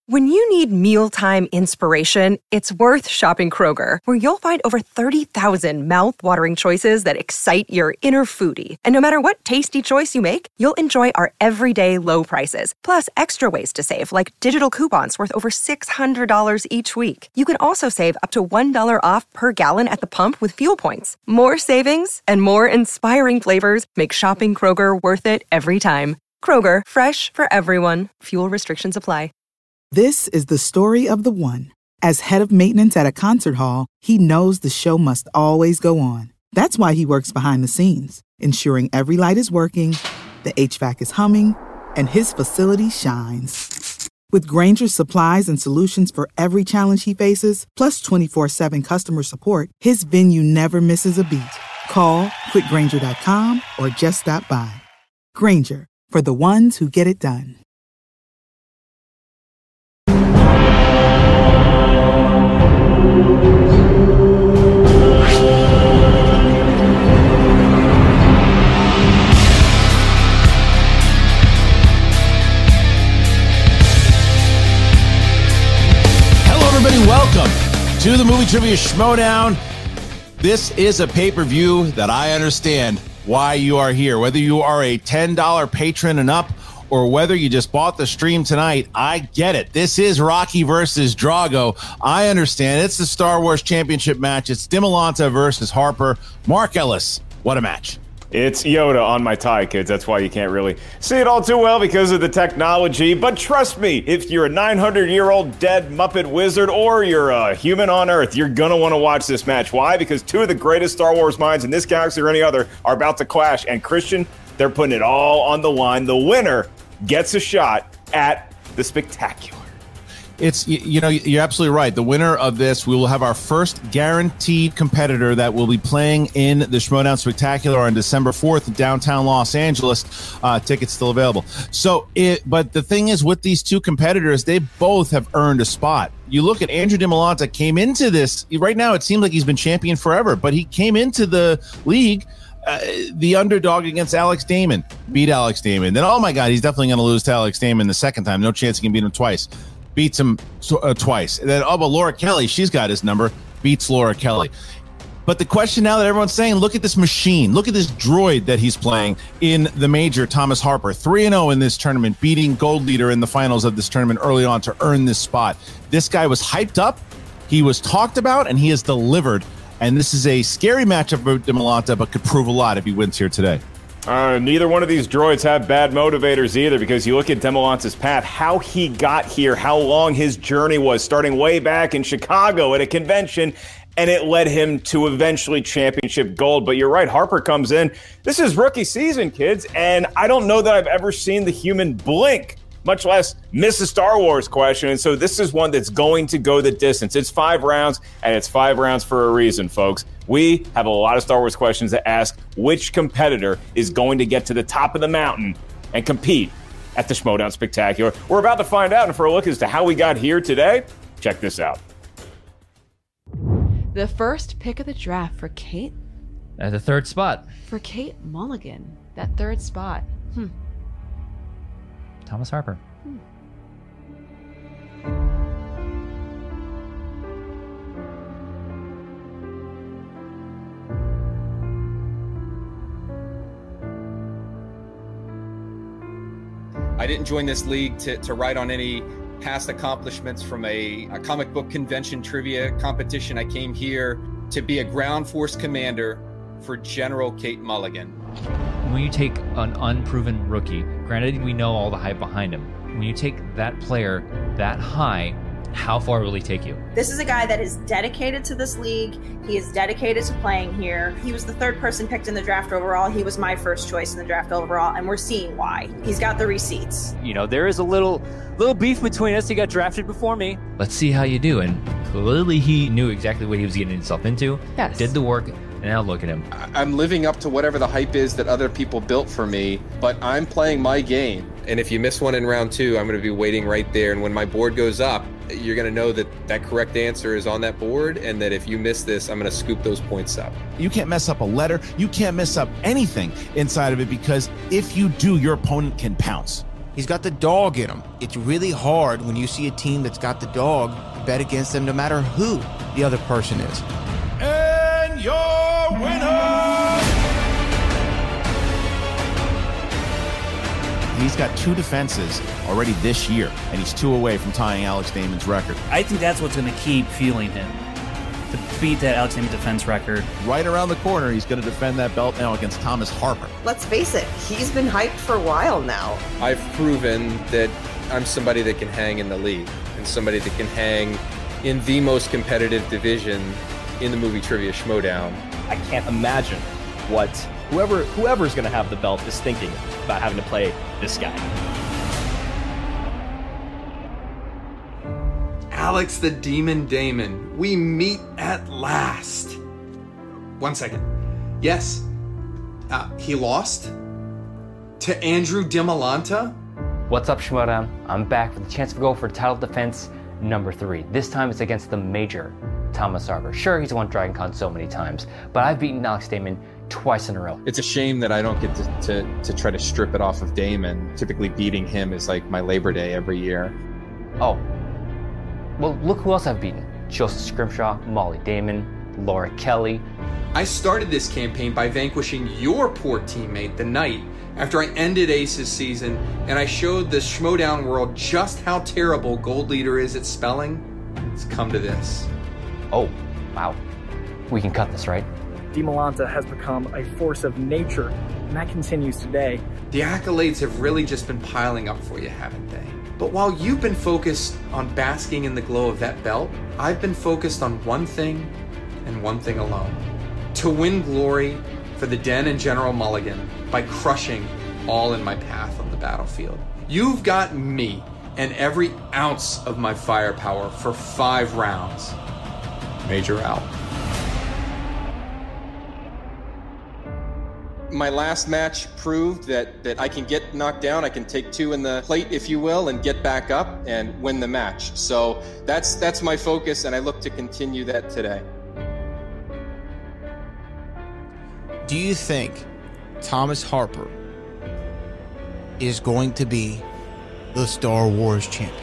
When you need mealtime inspiration, it's worth shopping Kroger, where you'll find over 30,000 mouth-watering choices that excite your inner foodie. And no matter what tasty choice you make, you'll enjoy our everyday low prices, plus extra ways to save, like digital coupons worth over $600 each week. You can also save up to $1 off per gallon at the pump with fuel points. More savings and more inspiring flavors make shopping Kroger worth it every time. Kroger, fresh for everyone. Fuel restrictions apply. This is the story of the one. As head of maintenance at a concert hall, he knows the show must always go on. That's why he works behind the scenes, ensuring every light is working, the HVAC is humming, and his facility shines. With Grainger's supplies and solutions for every challenge he faces, plus 24/7 customer support, his venue never misses a beat. Call quickgrainger.com or just stop by. Grainger, for the ones who get it done. Welcome to the Movie Trivia Schmoedown. This is a pay-per-view that I understand why you are here. Whether you are a $10 patron and up, or whether you just bought the stream tonight, I get it. This is Rocky versus Drago. I understand. It's the Star Wars Championship match. It's DiMolanta versus Harper. Mark Ellis, what a match. It's Yoda on my tie, kids. That's why you can't really see it all too well because of the technology. But trust me, if you're a 900-year-old dead Muppet wizard or you're a human on Earth, you're going to want to watch this match. Why? Because two of the greatest Star Wars minds in this galaxy or any other are about to clash. And Christian, they're putting it all on the line. The winner gets a shot at the spectacular. It's, you know, you're absolutely right. The winner of this, we will have our first guaranteed competitor that will be playing in the Schmoedown Spectacular on December 4th in downtown Los Angeles. Tickets still available. But the thing is, with these two competitors, they both have earned a spot. You look at Andrew DiMolanta came into this, right now it seems like he's been champion forever, but he came into the league the underdog against Alex Damon, beat Alex Damon. Then, oh my God, he's definitely going to lose to Alex Damon the second time. No chance he can beat him twice. Beats him twice. And then, but Laura Kelly, she's got his number, beats Laura Kelly. But the question now that everyone's saying, look at this machine. Look at this droid that he's playing in the major, Thomas Harper. 3-0 in this tournament, beating Gold Leader in the finals of this tournament early on to earn this spot. This guy was hyped up, he was talked about, and he has delivered. And this is a scary matchup for DiMolanta, but could prove a lot if he wins here today. Neither one of these droids have bad motivators either, because you look at DiMolanta's path, how he got here, how long his journey was, starting way back in Chicago at a convention, and it led him to eventually championship gold. But you're right, Harper comes in. This is rookie season, kids, and I don't know that I've ever seen the human blink, much less miss a Star Wars question. And so this is one that's going to go the distance. It's 5 rounds, and it's 5 rounds for a reason, folks. We have a lot of Star Wars questions that ask which competitor is going to get to the top of the mountain and compete at the Schmoedown Spectacular. We're about to find out, and for a look as to how we got here today, check this out. The first pick of the draft for Kate. At the third spot. For Kate Mulligan, that third spot. Thomas Harper. I didn't join this league to write on any past accomplishments from a comic book convention trivia competition. I came here to be a ground force commander for General Kate Mulligan. When you take an unproven rookie, granted we know all the hype behind him, when you take that player that high, how far will he take you? This is a guy that is dedicated to this league. He is dedicated to playing here. He was the third person picked in the draft overall. He was my first choice in the draft overall, and we're seeing why. He's got the receipts. You know, there is a little beef between us. He got drafted before me. Let's see how you do. And clearly he knew exactly what he was getting himself into. Yes. Did the work. And now look at him. I'm living up to whatever the hype is that other people built for me, but I'm playing my game. And if you miss one in round 2, I'm going to be waiting right there. And when my board goes up, you're going to know that that correct answer is on that board, and that if you miss this, I'm going to scoop those points up. You can't mess up a letter. You can't mess up anything inside of it, because if you do, your opponent can pounce. He's got the dog in him. It's really hard when you see a team that's got the dog to bet against them no matter who the other person is. And your winner! He's got 2 defenses already this year, and he's 2 away from tying Alex Damon's record. I think that's what's going to keep fueling him, to beat that Alex Damon defense record. Right around the corner, he's going to defend that belt now against Thomas Harper. Let's face it, he's been hyped for a while now. I've proven that I'm somebody that can hang in the league and somebody that can hang in the most competitive division in the movie Trivia Schmodown. I can't imagine what whoever's going to have the belt is thinking about having to play this guy. Alex the Demon Damon, we meet at last. 1 second. Yes, he lost to Andrew DiMolanta. What's up, Schmodown? I'm back with a chance to go for title defense number 3. This time it's against the Major, Thomas Harper. Sure, he's won Dragon Con so many times, but I've beaten Alex Damon twice in a row. It's a shame that I don't get to try to strip it off of Damon. Typically beating him is like my Labor Day every year. Oh, well, look who else I've beaten. Joseph Scrimshaw, Molly Damon, Laura Kelly. I started this campaign by vanquishing your poor teammate, The Knight, after I ended Ace's season, and I showed the Schmodown world just how terrible Gold Leader is at spelling. It's come to this. Oh, wow. We can cut this, right? DiMolanta has become a force of nature, and that continues today. The accolades have really just been piling up for you, haven't they? But while you've been focused on basking in the glow of that belt, I've been focused on one thing and one thing alone. To win glory for the Den and General Mulligan by crushing all in my path on the battlefield. You've got me and every ounce of my firepower for 5 rounds. Major out. My last match proved that I can get knocked down, I can take 2 in the plate, if you will, and get back up and win the match. So that's my focus, and I look to continue that today. Do you think Thomas Harper is going to be the Star Wars champion?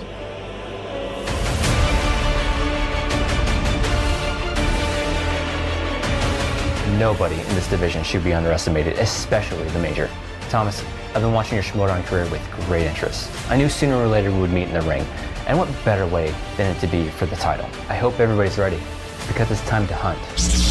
Nobody in this division should be underestimated, especially the Major. Thomas, I've been watching your Schmodown career with great interest. I knew sooner or later we would meet in the ring, and what better way than it to be for the title? I hope everybody's ready, because it's time to hunt.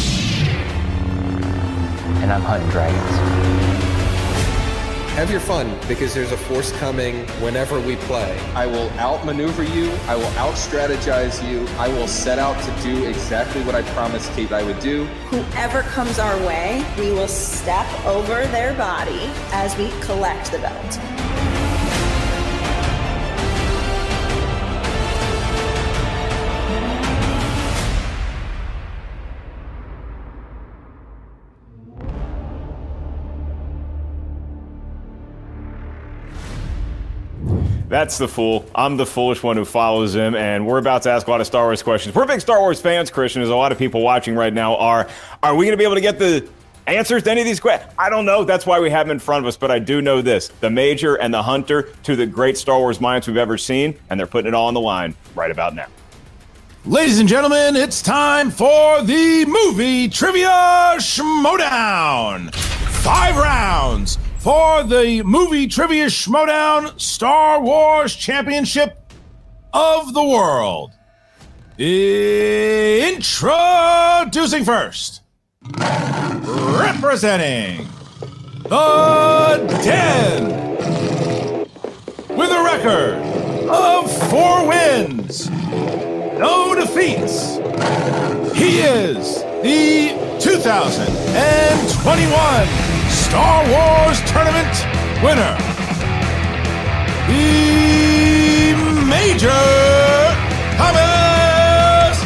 And I'm hunting dragons. Have your fun, because there's a force coming whenever we play. I will outmaneuver you, I will out-strategize you, I will set out to do exactly what I promised Kate I would do. Whoever comes our way, we will step over their body as we collect the belt. That's the fool. I'm the foolish one who follows him, and we're about to ask a lot of Star Wars questions. We're big Star Wars fans, Christian, as a lot of people watching right now are. Are we going to be able to get the answers to any of these questions? I don't know. That's why we have them in front of us, but I do know this. The Major and the Hunter, 2 of the great Star Wars minds we've ever seen, and they're putting it all on the line right about now. Ladies and gentlemen, it's time for the Movie Trivia Schmodown. 5 rounds for the Movie Trivia Schmodown Star Wars Championship of the World. Introducing first, representing the Den, with a record of 4 wins, no defeats. He is the 2021 Star Wars Tournament winner, the Major Thomas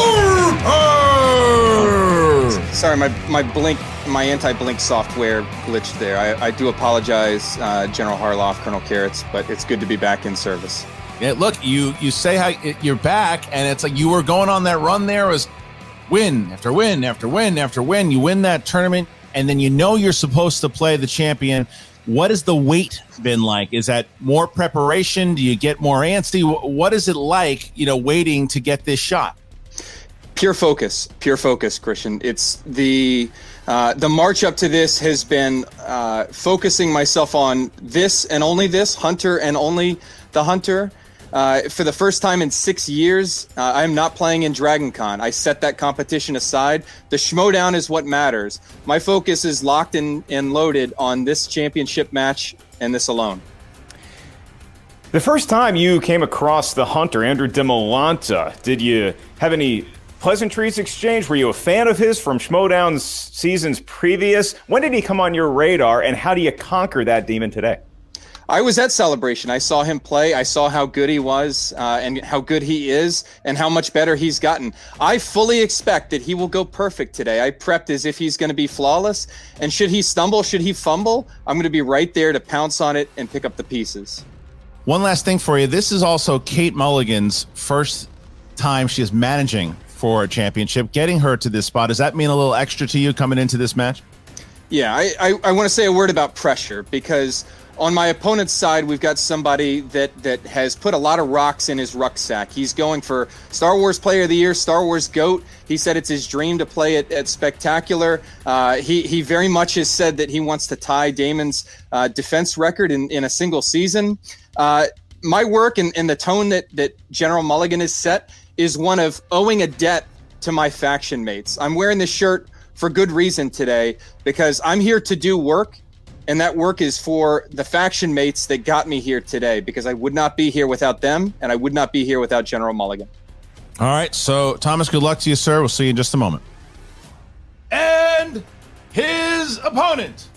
Harper. Sorry, my anti-blink software glitched there. I do apologize, General Harloff, Colonel Carrots, but it's good to be back in service. Yeah, look, you say how you're back, and it's like you were going on that run there. It was win after win after win after win. You win that tournament, and then you know you're supposed to play the champion. What has the wait been like? Is that more preparation? Do you get more antsy? What is it like, waiting to get this shot? Pure focus, Christian. It's the march up to this has been focusing myself on this and only this, Hunter and only the Hunter. For the first time in 6 years, I'm not playing in Dragon Con. I set that competition aside. The Schmodown is what matters. My focus is locked and loaded on this championship match and this alone. The first time you came across the Hunter, Andrew DeMolanta, did you have any pleasantries exchanged? Were you a fan of his from Schmodown's seasons previous? When did he come on your radar, and how do you conquer that demon today? I was at Celebration. I saw him play. I saw how good he was and how good he is and how much better he's gotten. I fully expect that he will go perfect today. I prepped as if he's going to be flawless. And should he stumble, should he fumble, I'm going to be right there to pounce on it and pick up the pieces. One last thing for you. This is also Kate Mulligan's first time she is managing for a championship. Getting her to this spot, does that mean a little extra to you coming into this match? Yeah, I want to say a word about pressure, because on my opponent's side, we've got somebody that has put a lot of rocks in his rucksack. He's going for Star Wars Player of the Year, Star Wars GOAT. He said it's his dream to play at Spectacular. He very much has said that he wants to tie Damon's defense record in a single season. My work and the tone that General Mulligan has set is one of owing a debt to my faction mates. I'm wearing this shirt for good reason today, because I'm here to do work. And that work is for the faction mates that got me here today, because I would not be here without them, and I would not be here without General Mulligan. All right. So, Thomas, good luck to you, sir. We'll see you in just a moment. And his opponent,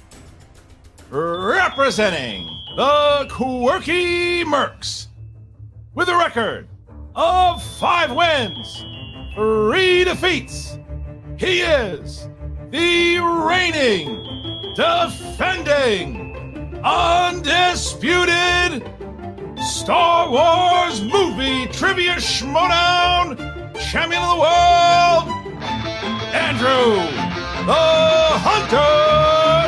representing the Quirky Mercs, with a record of 5 wins, 3 defeats, he is the reigning, defending, undisputed Star Wars Movie Trivia Schmodown champion of the world, Andrew the Hunter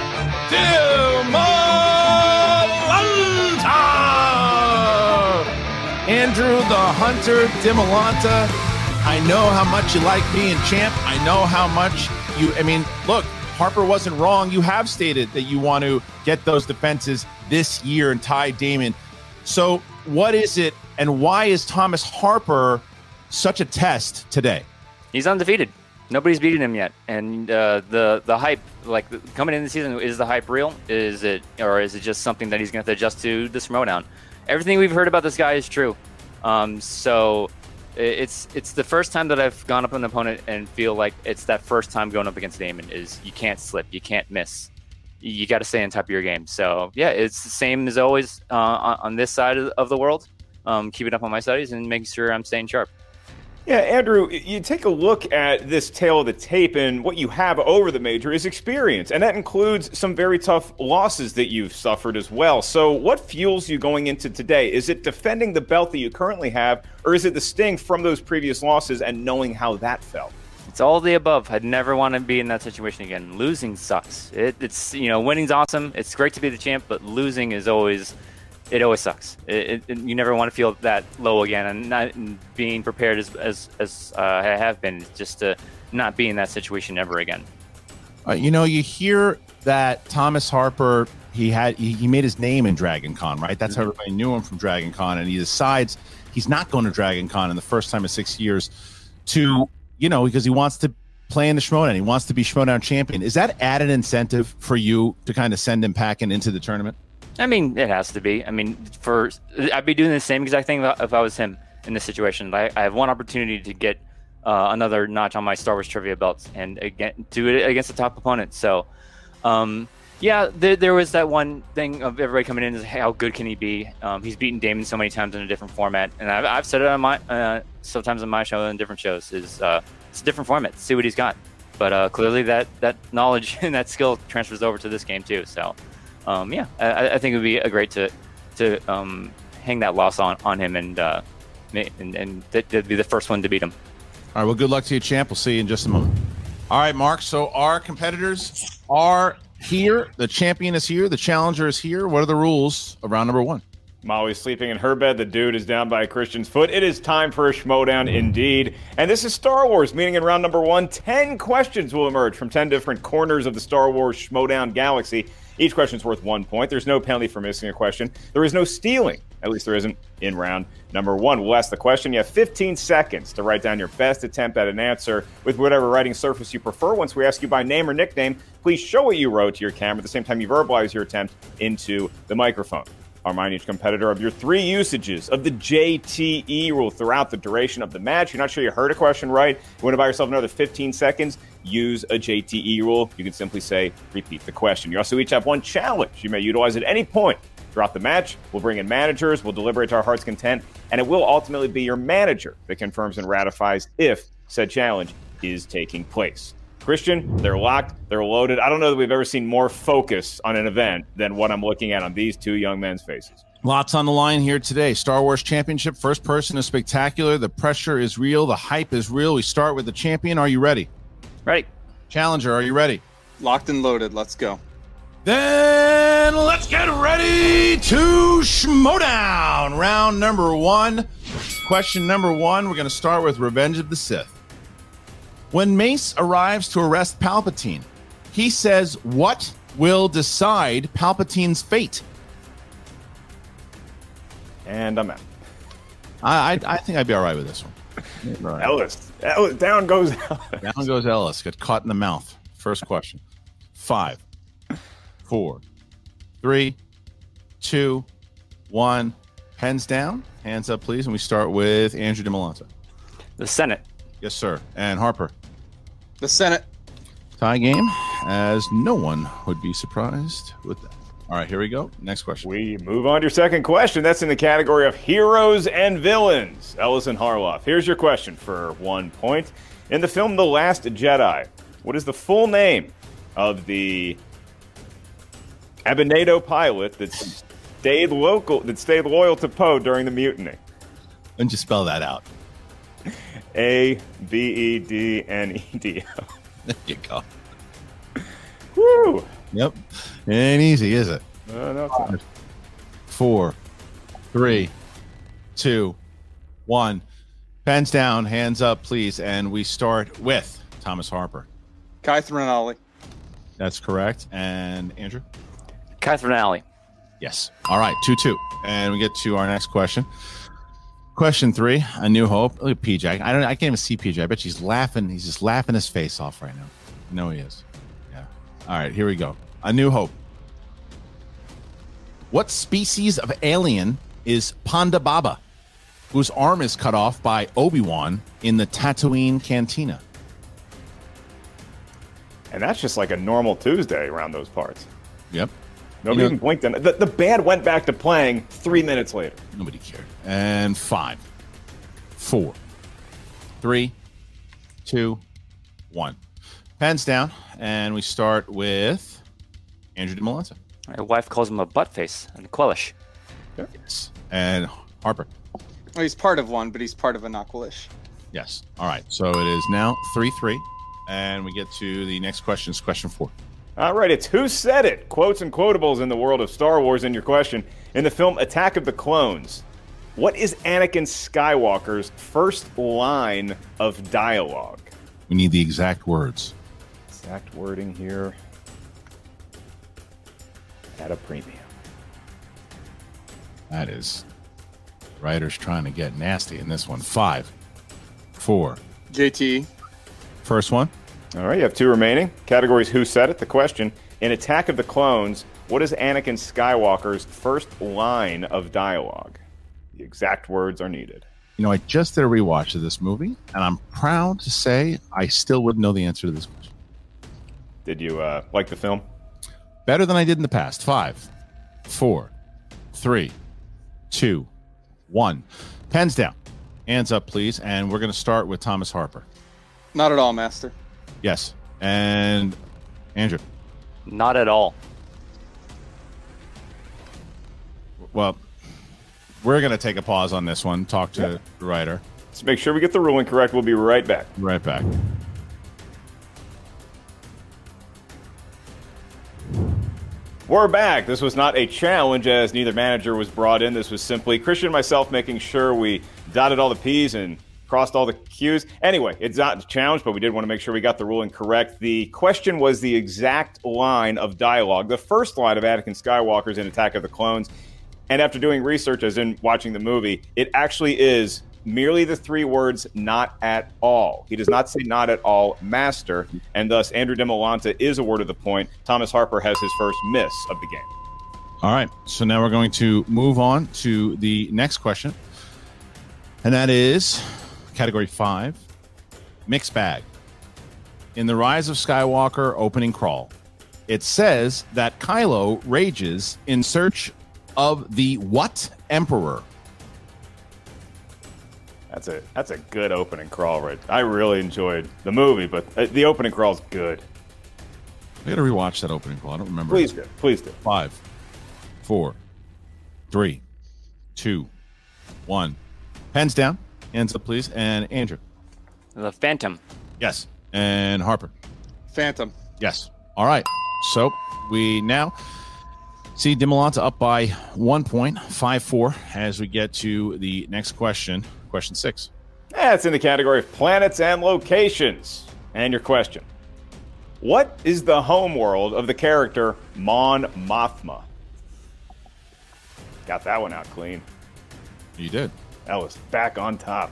DeMolanta. Andrew the Hunter DeMolanta, I know how much you like being champ. I know how much look, Harper wasn't wrong. You have stated that you want to get those defenses this year and tie Damon. So what is it, and why is Thomas Harper such a test today? He's undefeated. Nobody's beaten him yet. And the hype, like coming into the season, is the hype real? Is it just something that he's going to have to adjust to this Schmodown? Everything we've heard about this guy is true. So it's the first time that I've gone up an opponent and feel like it's that first time going up against Damon is you can't slip, you can't miss. You got to stay on top of your game. So yeah, it's the same as always on this side of the world. Keeping up on my studies and making sure I'm staying sharp. Yeah, Andrew, you take a look at this tale of the tape, and what you have over the major is experience, and that includes some very tough losses that you've suffered as well. So what fuels you going into today? Is it defending the belt that you currently have, or is it the sting from those previous losses and knowing how that felt? It's all of the above. I'd never want to be in that situation again. Losing sucks. It's winning's awesome. It's great to be the champ, but losing is always... It always sucks. You never want to feel that low again, and not being prepared as I have been, just to not be in that situation ever again. You hear that Thomas Harper, he made his name in Dragon Con, right? That's how everybody knew him, from Dragon Con, and he decides he's not going to Dragon Con in the first time in 6 years because he wants to play in the Schmodown. He wants to be Schmodown champion. Is that added incentive for you to kind of send him packing into the tournament? I mean, it has to be. I mean, I'd be doing the same exact thing if I was him in this situation. I have one opportunity to get another notch on my Star Wars trivia belts and again do it against the top opponent. So, there was that one thing of everybody coming in is how good can he be? He's beaten Damon so many times in a different format, and I've said it on my sometimes on my show and different shows is it's a different format. See what he's got, but clearly that knowledge and that skill transfers over to this game too. So. I think it would be great to hang that loss on him and that'd be the first one to beat him. All right, well, good luck to you, champ. We'll see you in just a moment. All right, Mark, so our competitors are here. The champion is here. The challenger is here. What are the rules of round number 1? Molly's sleeping in her bed. The dude is down by Christian's foot. It is time for a Schmodown indeed. And this is Star Wars, meaning in round number 1, 10 questions will emerge from 10 different corners of the Star Wars Schmodown galaxy. Each question is worth 1 point. There's no penalty for missing a question. There is no stealing. At least there isn't in round number 1. We'll ask the question. You have 15 seconds to write down your best attempt at an answer with whatever writing surface you prefer. Once we ask you by name or nickname, please show what you wrote to your camera at the same time you verbalize your attempt into the microphone. Remind each competitor of your 3 usages of the JTE rule throughout the duration of the match. You're not sure you heard a question right. You want to buy yourself another 15 seconds? Use a JTE rule. You can simply say, repeat the question. You also each have 1 challenge you may utilize at any point throughout the match. We'll bring in managers. We'll deliberate to our heart's content. And it will ultimately be your manager that confirms and ratifies if said challenge is taking place. Christian, they're locked, they're loaded. I don't know that we've ever seen more focus on an event than what I'm looking at on these 2 young men's faces. Lots on the line here today. Star Wars Championship, first person is spectacular. The pressure is real. The hype is real. We start with the champion. Are you ready? Ready. Challenger, are you ready? Locked and loaded. Let's go. Then let's get ready to Schmodown. Round number 1. Question number 1. We're going to start with Revenge of the Sith. When Mace arrives to arrest Palpatine, he says, what will decide Palpatine's fate? And I'm out. I think I'd be all right with this one. Right. Ellis. Down goes Ellis. Down goes Ellis. Got caught in the mouth. First question. 5, 4, 3, 2, 1. Pens down. Hands up, please. And we start with Andrew DiMolanta. The Senate. Yes, sir. And Harper. The Senate. Tie game, as no one would be surprised with that. All right, here we go. Next question. We move on to your second question. That's in the category of heroes and villains. Ellis and Harloff. Here's your question for 1 point. In the film The Last Jedi, what is the full name of the Abednego pilot that stayed loyal to Poe during the mutiny? And just spell that out. Abednego. There you go. Woo! Yep. Ain't easy, is it? No, 4, 3, 2, 1. Pens down, hands up, please. And we start with Thomas Harper. Catherine Alley. That's correct. And Andrew? Catherine Alley. Yes. All right, 2-2. And we get to our next question. Question 3, A New Hope. Look at PJ. I can't even see PJ. I bet she's laughing. He's just laughing his face off right now. No, he is. Yeah. All right, here we go. A New Hope. What species of alien is Ponda Baba, whose arm is cut off by Obi-Wan in the Tatooine Cantina? And that's just like a normal Tuesday around those parts. Yep. Nobody even blinked in. The band went back to playing 3 minutes later. Nobody cared. And 5, 4, 3, 2, 1. Pens down, and we start with Andrew DiMolanta. My wife calls him a butt face and Quellish. Yes. And Harper. Well, he's part of one, but he's part of a Naquilish. Yes. All right. So it is now 3-3, and we get to the next question. It's question 4. All right, it's Who Said It? Quotes and quotables in the world of Star Wars. In your question, in the film Attack of the Clones, what is Anakin Skywalker's first line of dialogue? We need the exact words. Exact wording here. At a premium. That is writers trying to get nasty in this one. 5, 4. JT. First one. All right, you have 2 remaining. Categories Who Said It? The question. In Attack of the Clones, what is Anakin Skywalker's first line of dialogue? The exact words are needed. You know, I just did a rewatch of this movie, and I'm proud to say I still wouldn't know the answer to this question. Did you like the film? Better than I did in the past. 5, 4, 3, 2, 1. Pens down. Hands up, please. And we're going to start with Thomas Harper. Not at all, Master. Yes. And Andrew. Not at all. Well, we're going to take a pause on this one. Talk to the writer. Let's make sure we get the ruling correct. We'll be right back. Right back. We're back. This was not a challenge as neither manager was brought in. This was simply Christian and myself making sure we dotted all the P's and crossed all the Q's. Anyway, it's not a challenge, but we did want to make sure we got the ruling correct. The question was the exact line of dialogue, the first line of Anakin Skywalker's in Attack of the Clones. And after doing research, as in watching the movie, it actually is merely the 3 words, not at all. He does not say not at all, master, and thus Andrew DiMolanta is awarded the point. Thomas Harper has his first miss of the game. All right, so now we're going to move on to the next question, and that is category 5, mixed bag. In The Rise of Skywalker opening crawl, it says that Kylo rages in search of the what emperor? That's a good opening crawl, right? I really enjoyed the movie, but the opening crawl is good. We got to rewatch that opening crawl. I don't remember. Please do. Please do. 5, 4, 3, 2, 1. Pens down. Hands up, please. And Andrew. The Phantom. Yes. And Harper. Phantom. Yes. All right. So we now see DiMolanta up by 1 point, 5-4, as we get to the next question. Question 6. That's in the category of planets and locations. And your question. What is the home world of the character Mon Mothma? Got that one out clean. You did. That was back on top.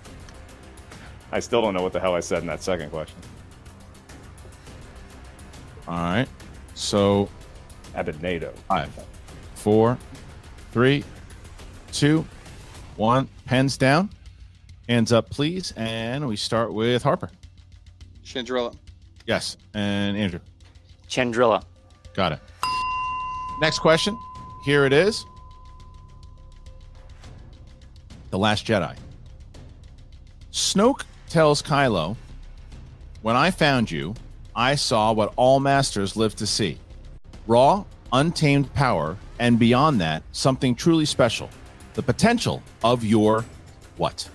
I still don't know what the hell I said in that second question. All right. So. Abednado. 5, 4, 3, 2, 1. Pens down. Hands up, please. And we start with Harper. Chandrilla. Yes. And Andrew. Chandrilla. Got it. Next question. Here it is. The Last Jedi. Snoke tells Kylo, "When I found you, I saw what all masters live to see. Raw, untamed power, and beyond that, something truly special. The potential of your what?"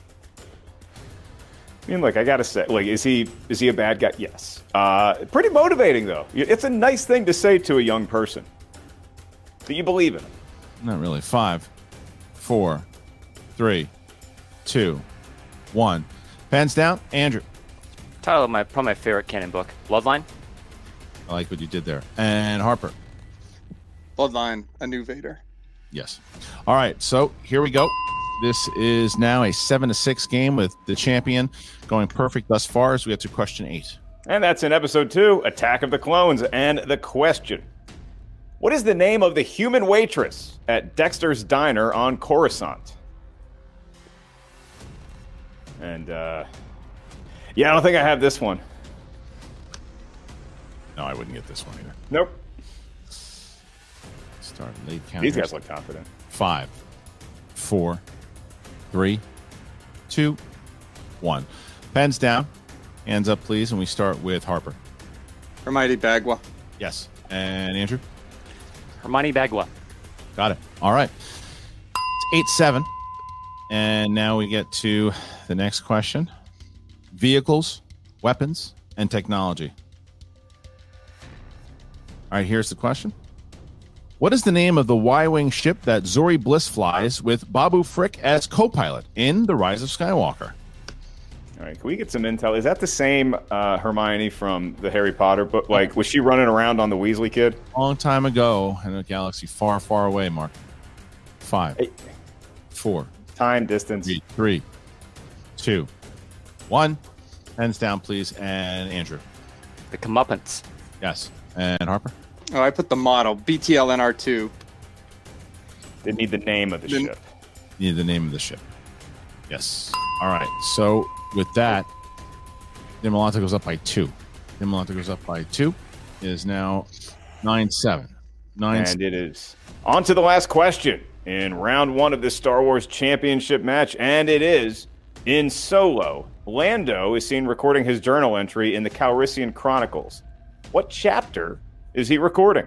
I mean, look, I gotta say, like, is he a bad guy? Yes. Pretty motivating, though. It's a nice thing to say to a young person. Do you believe in him? Not really. 5, 4, 3, 2, 1. Pens down. Andrew. Title of probably my favorite canon book, Bloodline. I like what you did there. And Harper. Bloodline, A New Vader. Yes. All right, so here we go. This is now a 7-6 game with the champion going perfect thus far as we get to question 8. And that's in episode 2, Attack of the Clones. And the question. What is the name of the human waitress at Dexter's Diner on Coruscant? And, yeah, I don't think I have this one. No, I wouldn't get this one either. Nope. Start late count. These guys look confident. 5, 4, 3, 2, 1. Pens down. Hands up, please. And we start with Harper. Hermione Bagua. Yes. And Andrew? Hermione Bagua. Got it. All right. It's 8-7. And now we get to the next question. Vehicles, weapons, and technology. All right, here's the question. What is the name of the Y-Wing ship that Zori Bliss flies with Babu Frick as co-pilot in The Rise of Skywalker? All right, can we get some intel? Is that the same Hermione from the Harry Potter book? Like, was she running around on the Weasley kid? Long time ago in a galaxy far, far away, Mark. 5, 4. Time, distance. 3, 2, 1. Hands down, please. And Andrew. The Comeuppance. Yes. And Harper? Oh, I put the model, BTL NR2. They need the name of the ship. Need the name of the ship. Yes. All right. So with that, DiMolanta goes up by 2. DiMolanta goes up by 2. It is now 9-7. And it is on to the last question in round 1 of this Star Wars Championship match, and it is in Solo. Lando is seen recording his journal entry in the Calrissian Chronicles. What chapter is he recording?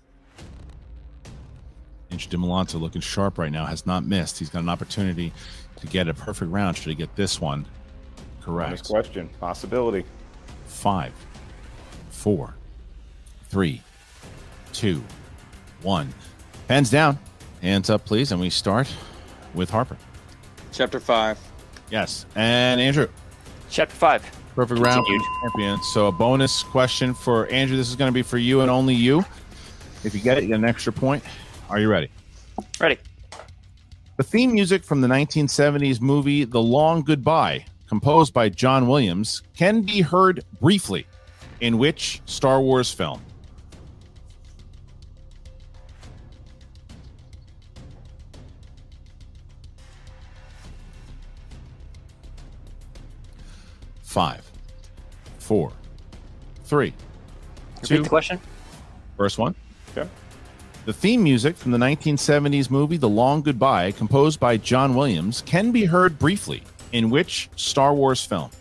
DiMolanta looking sharp right now, has not missed. He's got an opportunity to get a perfect round should he get this one correct. Next question. Possibility. 5, 4, 3, 2, 1. Pens down. Hands up, please. And we start with Harper. Chapter 5. Yes. And Andrew. Chapter 5. Perfect round for the champion. So a bonus question for Andrew. This is going to be for you and only you. If you get it, you get an extra point. Are you ready? Ready. The theme music from the 1970s movie The Long Goodbye, composed by John Williams, can be heard briefly in which Star Wars film? Five, 4, 3, 2. Repeat the question. First one. Okay. The theme music from the 1970s movie The Long Goodbye, composed by John Williams, can be heard briefly in which Star Wars film?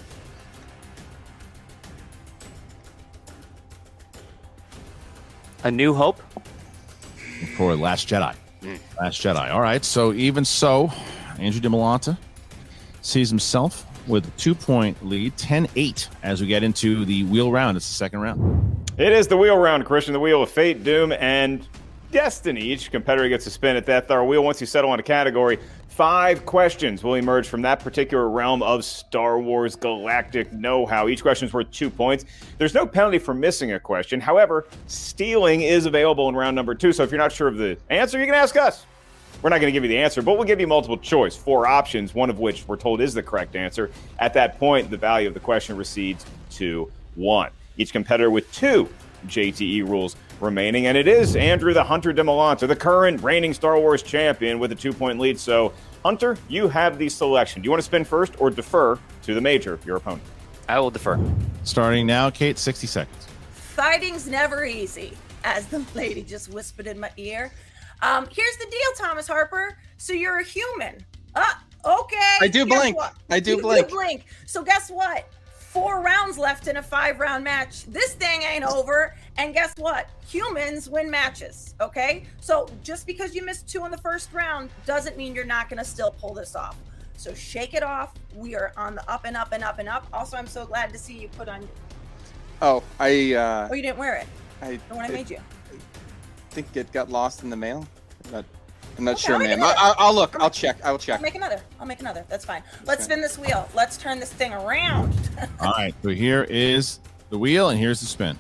A New Hope. For Last Jedi. Last Jedi. All right. So even so, Andrew DiMolanta sees himself with a 2-point lead, 10-8, as we get into the wheel round. It's the second round. It is the wheel round, Christian. The wheel of fate, doom, and destiny. Each competitor gets a spin at that thorough wheel. Once you settle on a category, 5 questions will emerge from that particular realm of Star Wars galactic know-how. Each question is worth 2 points. There's no penalty for missing a question. However, stealing is available in round number 2. So if you're not sure of the answer, you can ask us. We're not going to give you the answer, but we'll give you multiple choice, 4 options, one of which we're told is the correct answer. At that point, the value of the question recedes to 1. Each competitor with 2 JTE rules remaining, and it is Andrew the Hunter DiMolanta, the current reigning Star Wars champion, with a 2-point lead. So, Hunter, you have the selection. Do you want to spin first or defer to the major, your opponent? I will defer. Starting now, Kate, 60 seconds. Fighting's never easy, as the lady just whispered in my ear. Here's the deal, Thomas Harper. So you're a human. Okay. I do blink. I do blink. You blink. So guess what? 4 rounds left in a 5-round match. This thing ain't over. And guess what? Humans win matches. Okay? So just because you missed 2 in the first round doesn't mean you're not going to still pull this off. So shake it off. We are on the up and up and up and up. Also, I'm so glad to see you put on. Oh, Oh, you didn't wear it. The one I made you. I think it got lost in the mail. I'm not sure, ma'am. I'll look. I'll check. I will check. I'll make another. That's fine. Let's spin this wheel. Let's turn this thing around. All right. So here is the wheel, and here's the spin.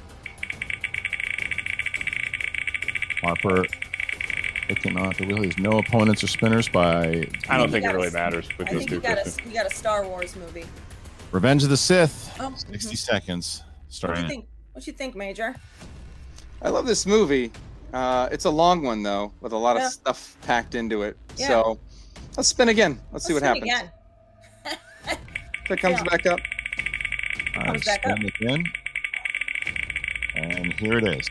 Harper picking off the wheel. There's no opponents or spinners by. I don't think it really matters with I those think two. you got a Star Wars movie. Revenge of the Sith. Oh, 60 seconds. Starting. What you think, Major? I love this movie. It's a long one, though, with a lot of stuff packed into it. Yeah. So let's spin again. Let's see what happens. Again. If it comes back up. Comes back up. Again. And here it is.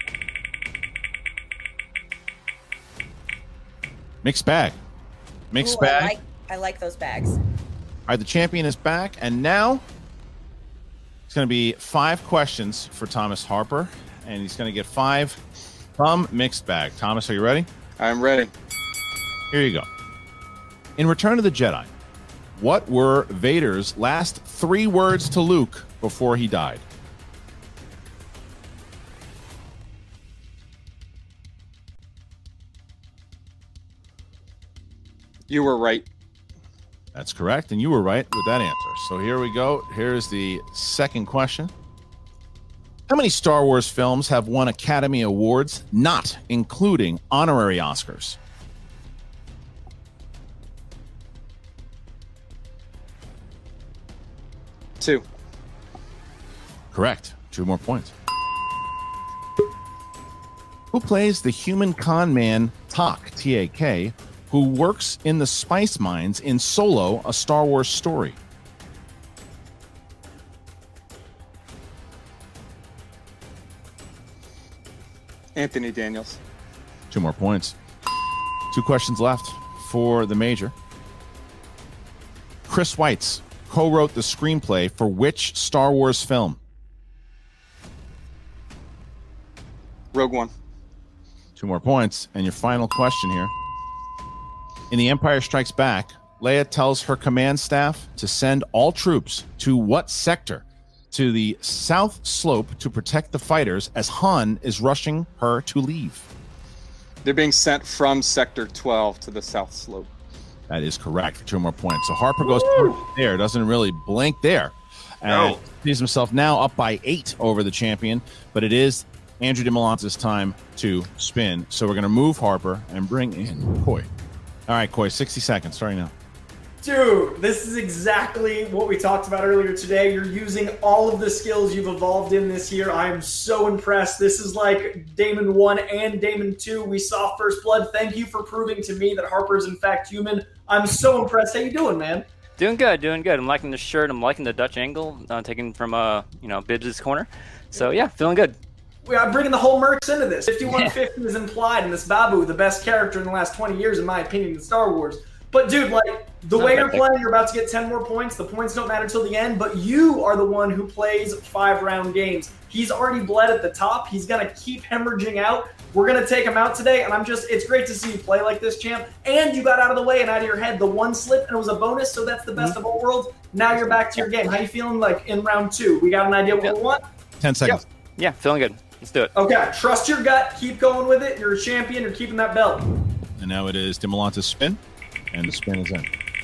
Mixed bag. Mixed bag. I like those bags. All right, the champion is back, and now it's going to be 5 questions for Thomas Harper, and he's going to get 5 from Mixed Bag. Thomas, are you ready? I'm ready. Here you go. In Return of the Jedi, what were Vader's last 3 words to Luke before he died? You were right. That's correct, and you were right with that answer. So here we go. Here's the second question. How many Star Wars films have won Academy Awards, not including honorary Oscars? Two. Correct. 2 more points. Who plays the human con man Tak, T-A-K, who works in the spice mines in Solo, a Star Wars story? Anthony Daniels. 2 more points. 2 questions left for the major. Chris Weitz co-wrote the screenplay for which Star Wars film? Rogue One. 2 more points. And your final question here. In The Empire Strikes Back, Leia tells her command staff to send all troops to what sector to the south slope to protect the fighters as Han is rushing her to leave. They're being sent from Sector 12 to the south slope. That is correct for 2 more points. So Harper goes there, doesn't really blink there. And sees himself now up by 8 over the champion, but it is Andrew DeMolante's time to spin. So we're going to move Harper and bring in Coy. All right, Coy, 60 seconds starting now. Dude, this is exactly what we talked about earlier today. You're using all of the skills you've evolved in this year. I am so impressed. This is like Damon 1 and Damon 2. We saw First Blood. Thank you for proving to me that Harper is in fact human. I'm so impressed. How you doing, man? Doing good, doing good. I'm liking the shirt. I'm liking the Dutch angle taken from Bibbs' corner. So yeah, feeling good. I'm bringing the whole Mercs into this. 5150 is implied in this Babu, the best character in the last 20 years, in my opinion, in Star Wars. But dude, like, the way you're playing, you're about to get 10 more points. The points don't matter till the end, but you are the one who plays 5-round games. He's already bled at the top. He's going to keep hemorrhaging out. We're going to take him out today, and it's great to see you play like this, champ. And you got out of the way and out of your head the one slip, and it was a bonus, so that's the best of all worlds. Now you're back to your game. How you feeling like in round 2? We got an idea what we want? 10 seconds. Yeah, feeling good. Let's do it. Okay, trust your gut. Keep going with it. You're a champion. You're keeping that belt. And now it is DeMolante's spin, and the spin is in.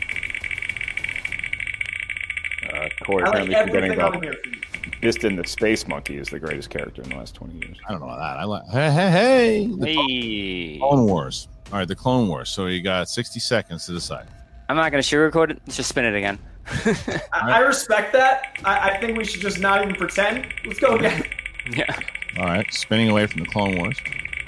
Corey apparently forgetting about Biston the Space Monkey is the greatest character in the last 20 years. I don't know about that. Hey. The Clone Wars. All right, the Clone Wars. So you got 60 seconds to decide. I'm not going to sugarcoat it. Let's just spin it again. I respect that. I think we should just not even pretend. Let's go again. Yeah. All right, spinning away from the Clone Wars.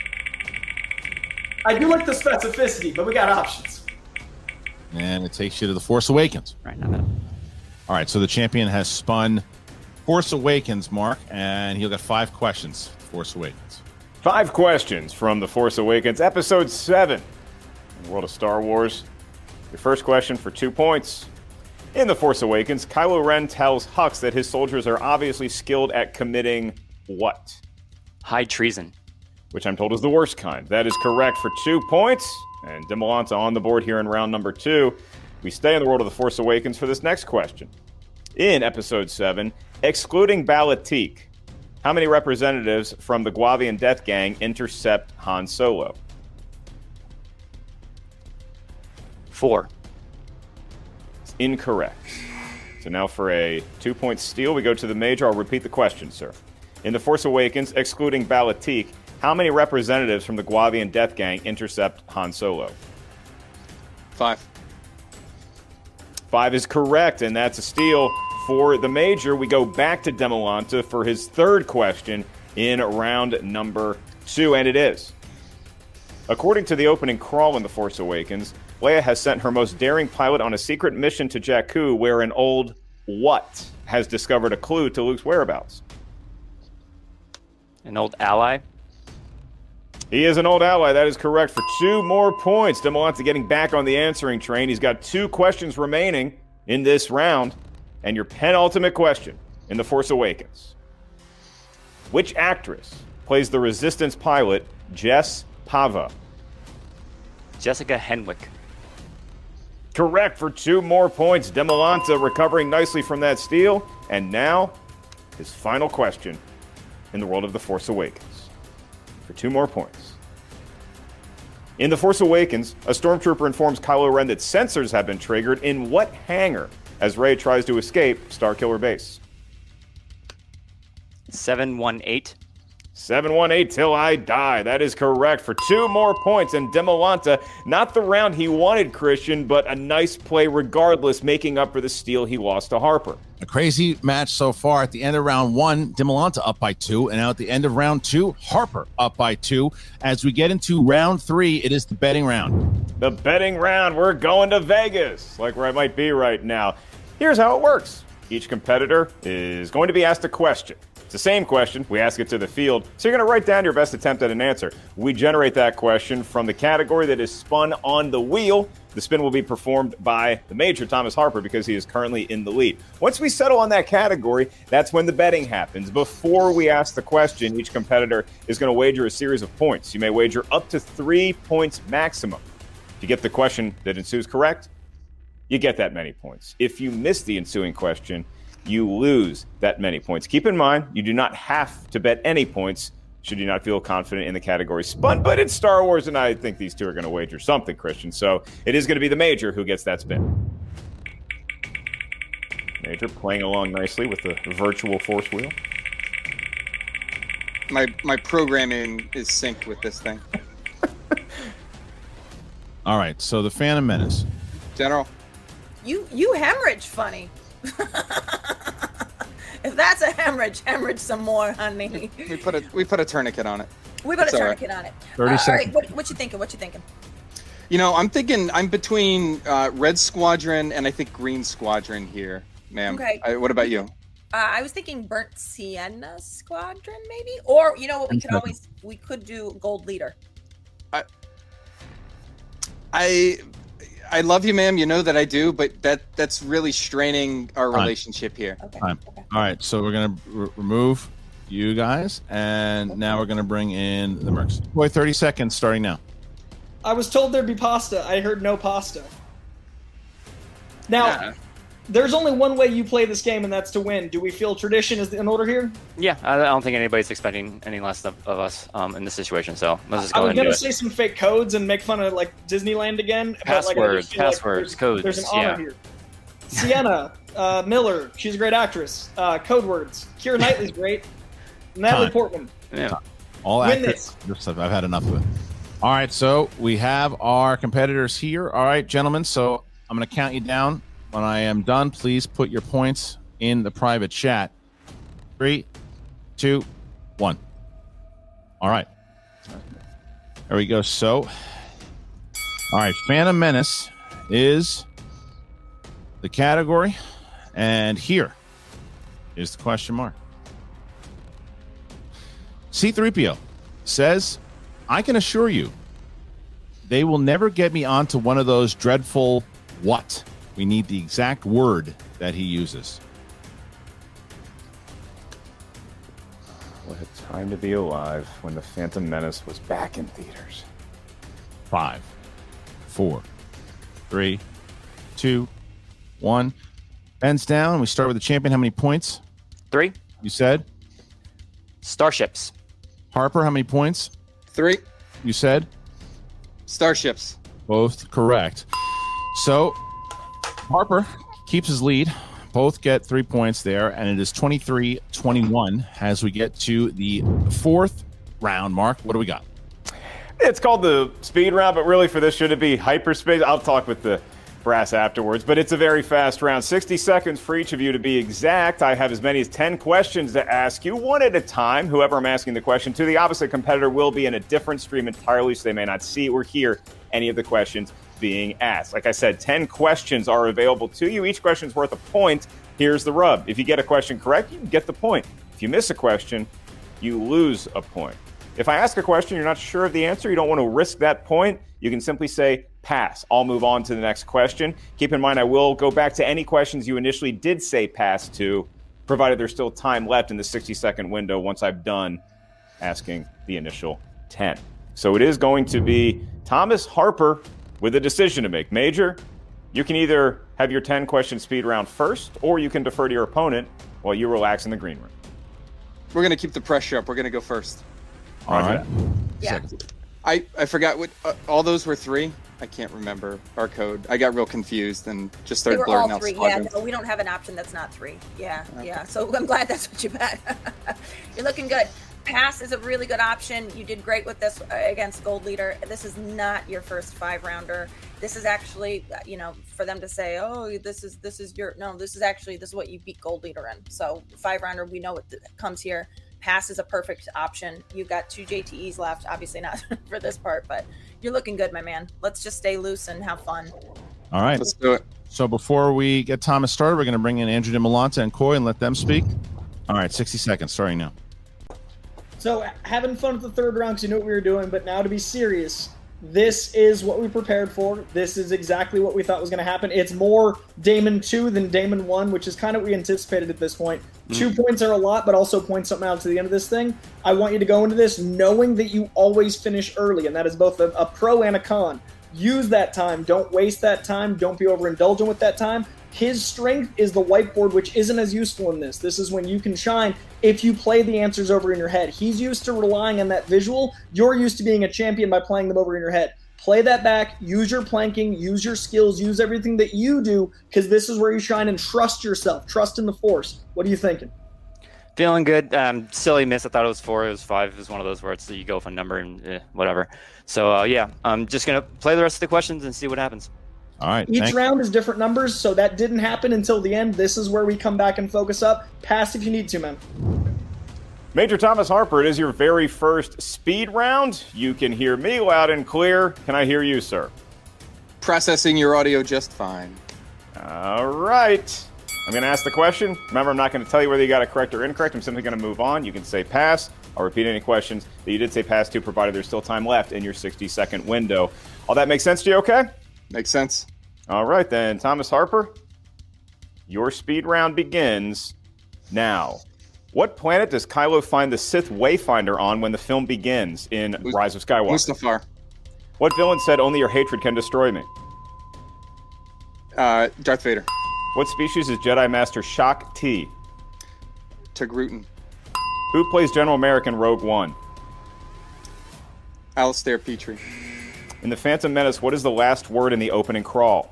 I do like the specificity, but we got options. And it takes you to The Force Awakens. Right, not bad. All right, so the champion has spun Force Awakens, Mark, and he'll get 5 questions. Force Awakens. 5 questions from The Force Awakens, Episode 7, in the world of Star Wars. Your first question for 2 points. In The Force Awakens, Kylo Ren tells Hux that his soldiers are obviously skilled at committing what? High treason. Which I'm told is the worst kind. That is correct for 2 points. And DeMolante on the board here in round number 2. We stay in the world of The Force Awakens for this next question. In Episode 7, excluding Balatik, how many representatives from the Guavian Death Gang intercept Han Solo? 4. It's incorrect. So now for a 2-point steal, we go to the major. I'll repeat the question, sir. In The Force Awakens, excluding Balatik, how many representatives from the Guavian Death Gang intercept Han Solo? 5. 5 is correct, and that's a steal for the major. We go back to DeMolante for his third question in round number 2, and it is. According to the opening crawl in The Force Awakens, Leia has sent her most daring pilot on a secret mission to Jakku where an old what has discovered a clue to Luke's whereabouts? An old ally? He is an old ally. That is correct for 2 more points. DeMolante getting back on the answering train. He's got 2 questions remaining in this round. And your penultimate question in The Force Awakens. Which actress plays the Resistance pilot Jess Pava? Jessica Henwick. Correct for 2 more points. DeMolante recovering nicely from that steal. And now, his final question in the world of The Force Awakens. For 2 more points. In The Force Awakens, a stormtrooper informs Kylo Ren that sensors have been triggered in what hangar as Rey tries to escape Starkiller Base? 718. 718 till I die. That is correct for 2 more points. And DeMolante, not the round he wanted, Christian, but a nice play regardless, making up for the steal he lost to Harper. A crazy match so far. At the end of round 1, DeMolante up by 2, and now at the end of round 2, Harper up by 2. As we get into round 3, it is the betting round. The betting round. We're going to Vegas, like where I might be right now. Here's how it works. Each competitor is going to be asked a question. It's the same question. We ask it to the field. So you're going to write down your best attempt at an answer. We generate that question from the category that is spun on the wheel. The spin will be performed by the major, Thomas Harper, because he is currently in the lead. Once we settle on that category, that's when the betting happens. Before we ask the question, each competitor is going to wager a series of points. You may wager up to 3 points maximum. If you get the question that ensues correct, you get that many points. If you miss the ensuing question, you lose that many points. Keep in mind, you do not have to bet any points should you not feel confident in the category spun, but it's Star Wars, and I think these two are going to wager something, Christian. So it is going to be the Major who gets that spin. Major playing along nicely with the virtual force wheel. My programming is synced with this thing. All right, so the Phantom Menace. General. You hemorrhage funny. If that's a hemorrhage some more, honey. We put a tourniquet on it. We put It's a all tourniquet on it. 30 seconds. All right, what you thinking? What you thinking? You know, I'm between Red Squadron and I think Green Squadron here, ma'am. Okay. What about you? I was thinking Burnt Sienna Squadron, maybe, or you know what? We could do Gold Leader. I love you, ma'am. You know that I do, but that's really straining our relationship here. Okay. All right, so we're going to remove you guys, and now we're going to bring in the Mercs. Boy, 30 seconds starting now. I was told there'd be pasta. I heard no pasta. Now, there's only one way you play this game, and that's to win. Do we feel tradition is in order here? Yeah, I don't think anybody's expecting any less of us in this situation, so let's just go ahead and do it. I was going to say some fake codes and make fun of like Disneyland again. Passwords, but, codes. There's an honor here. Sienna Miller, she's a great actress. Code words. Keira Knightley's great. Natalie Portman. Yeah. All Win accurate stuff. I've had enough of it. All right, so we have our competitors here. All right, gentlemen, so I'm going to count you down. When I am done, please put your points in the private chat. 3, 2, 1. All right. There we go. So, all right, Phantom Menace is the category, and here is the question mark. C-3PO says, I can assure you they will never get me onto one of those dreadful what? We need the exact word that he uses. What a time to be alive when the Phantom Menace was back in theaters. 5, 4, 3, 2, 1. Ben's down. We start with the champion. How many points? 3. You said? Starships. Harper, how many points? 3. You said? Starships. Both correct. So, Harper keeps his lead. Both get 3 points there, and it is 23-21 as we get to the fourth round. Mark, what do we got? It's called the speed round, but really for this, should it be hyperspace? I'll talk with the brass afterwards, but it's a very fast round. 60 seconds for each of you to be exact. I have as many as 10 questions to ask you, one at a time. Whoever I'm asking the question to, the opposite competitor will be in a different stream entirely, so they may not see or hear any of the questions being asked. Like I said, 10 questions are available to you. Each question is worth a point. Here's the rub. If you get a question correct, you get the point. If you miss a question, you lose a point. If I ask a question, you're not sure of the answer, you don't want to risk that point, you can simply say pass. I'll move on to the next question. Keep in mind, I will go back to any questions you initially did say pass to, provided there's still time left in the 60-second window once I've done asking the initial 10. So it is going to be Thomas Harper with a decision to make. Major, you can either have your 10-question speed round first, or you can defer to your opponent while you relax in the green room. We're going to keep the pressure up. We're going to go first. All right. Yeah. I forgot what all those were 3. I can't remember our code. I got real confused and just They started were blurting all out 3. squadrons. Yeah, no, we don't have an option that's not 3. Yeah, yeah. So I'm glad that's what you bet. You're looking good. Pass is a really good option. You did great with this against Gold Leader. This is not your first 5-rounder. This is actually, for them to say, oh, this is what you beat Gold Leader in. So 5-rounder, we know what comes here. Pass is a perfect option. You've got 2 JTEs left. Obviously not for this part, but you're looking good, my man. Let's just stay loose and have fun. All right. Let's do it. So before we get Thomas started, we're going to bring in Andrew DiMolanta and Coy and let them speak. All right, 60 seconds starting now. So having fun with the third round because you knew what we were doing, but now to be serious, this is what we prepared for. This is exactly what we thought was going to happen. It's more Damon 2 than Damon 1, which is kind of what we anticipated at this point. 2 points are a lot, but also point something out to the end of this thing. I want you to go into this knowing that you always finish early, and that is both a pro and a con. Use that time. Don't waste that time. Don't be overindulgent with that time. His strength is the whiteboard, which isn't as useful in this. This is when you can shine if you play the answers over in your head. He's used to relying on that visual. You're used to being a champion by playing them over in your head. Play that back, use your planking, use your skills, use everything that you do, because this is where you shine, and trust yourself. Trust in the force. What are you thinking? Feeling good. Silly miss. I thought it was 4. It was 5. It was one of those where it's you go with a number and whatever. So, yeah, I'm just going to play the rest of the questions and see what happens. All right. Each round is different numbers, so that didn't happen until the end. This is where we come back and focus up. Pass if you need to, man. Major Thomas Harper, it is your very first speed round. You can hear me loud and clear. Can I hear you, sir? Processing your audio just fine. All right. I'm going to ask the question. Remember, I'm not going to tell you whether you got it correct or incorrect. I'm simply going to move on. You can say pass. I'll repeat any questions that you did say pass to, provided there's still time left in your 60-second window. All that makes sense to you, okay? Makes sense. All right, then. Thomas Harper, your speed round begins now. What planet does Kylo find the Sith Wayfinder on when the film begins in Rise of Skywalker? Mustafar. What villain said, only your hatred can destroy me? Darth Vader. What species is Jedi Master Shak Ti? Togrutan. Who plays General Merrick in Rogue One? Alistair Petrie. In The Phantom Menace, what is the last word in the opening crawl?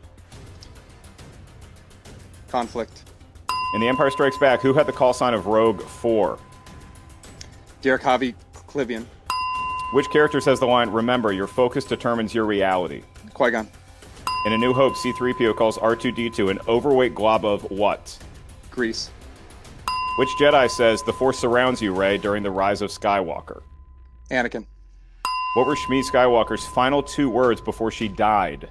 Conflict. In The Empire Strikes Back, who had the call sign of Rogue 4? Derek Javi Clivian. Which character says the line, remember, your focus determines your reality? Qui-Gon. In A New Hope, C-3PO calls R2-D2 an overweight glob of what? Grease. Which Jedi says, the Force surrounds you, Rey, during the Rise of Skywalker? Anakin. What were Shmi Skywalker's final 2 words before she died?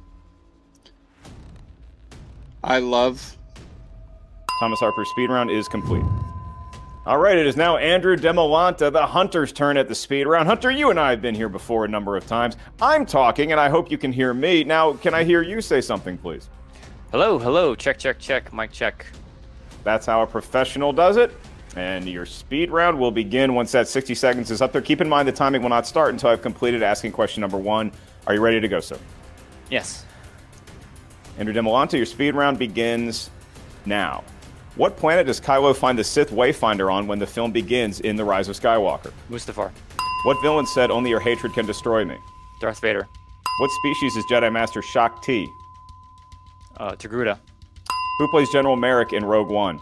I love. Thomas Harper's speed round is complete. All right, it is now Andrew Demolanta, the Hunter's turn at the speed round. Hunter, you and I have been here before a number of times. I'm talking, and I hope you can hear me. Now, can I hear you say something, please? Hello, hello. Check, check, check. Mic check. That's how a professional does it. And your speed round will begin once that 60 seconds is up there. Keep in mind the timing will not start until I've completed asking question number 1. Are you ready to go, sir? Yes. Andrew Demolanta, your speed round begins now. What planet does Kylo find the Sith Wayfinder on when the film begins in The Rise of Skywalker? Mustafar. What villain said, only your hatred can destroy me? Darth Vader. What species is Jedi Master Shak Ti? Togruta. Who plays General Merrick in Rogue One?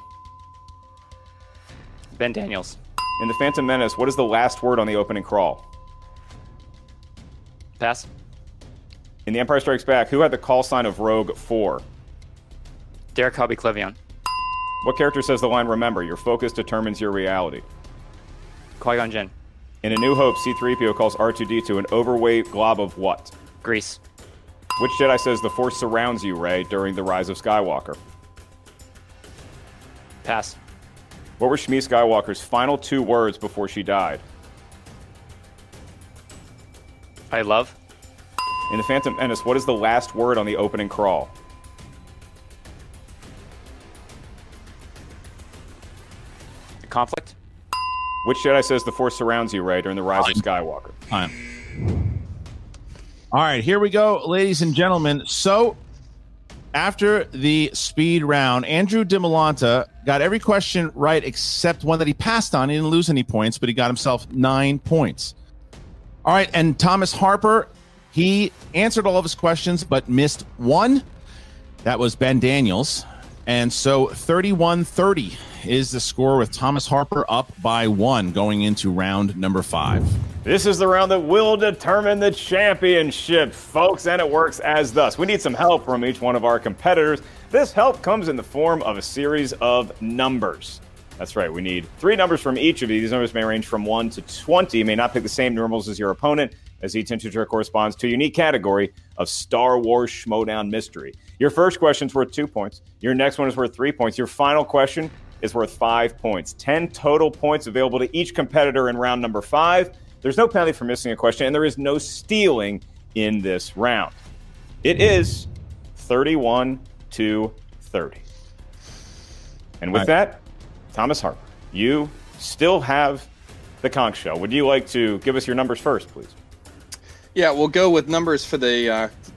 Ben Daniels. In The Phantom Menace, what is the last word on the opening crawl? Pass. In The Empire Strikes Back, who had the call sign of Rogue 4? Derek Hobby Clevion. What character says the line, remember, your focus determines your reality? Qui-Gon Jinn. In A New Hope, C-3PO calls R2-D2 an overweight glob of what? Grease. Which Jedi says the Force surrounds you, Rey, during the Rise of Skywalker? Pass. What were Shmi Skywalker's final 2 words before she died? I love. In The Phantom Menace, what is the last word on the opening crawl? Conflict. Which Jedi says the Force surrounds you, Rey, during the Rise of Skywalker? All right, here we go, ladies and gentlemen. So, after the speed round, Andrew Demolanta got every question right except one that he passed on. He didn't lose any points, but he got himself 9 points. All right, and Thomas Harper, he answered all of his questions but missed one. That was Ben Daniels. And so 31-30 is the score, with Thomas Harper up by 1 going into round number 5. This is the round that will determine the championship, folks, and it works as thus. We need some help from each one of our competitors. This help comes in the form of a series of numbers. That's right, we need 3 numbers from each of you. These numbers may range from 1 to 20. You may not pick the same numerals as your opponent, as each integer corresponds to a unique category of Star Wars Schmoedown mystery. Your first question is worth 2 points. Your next one is worth 3 points. Your final question is worth 5 points. 10 total points available to each competitor in round number 5. There's no penalty for missing a question, and there is no stealing in this round. It is 31-30. And with that, Thomas Harper, you still have the conch shell. Would you like to give us your numbers first, please? Yeah, we'll go with numbers for the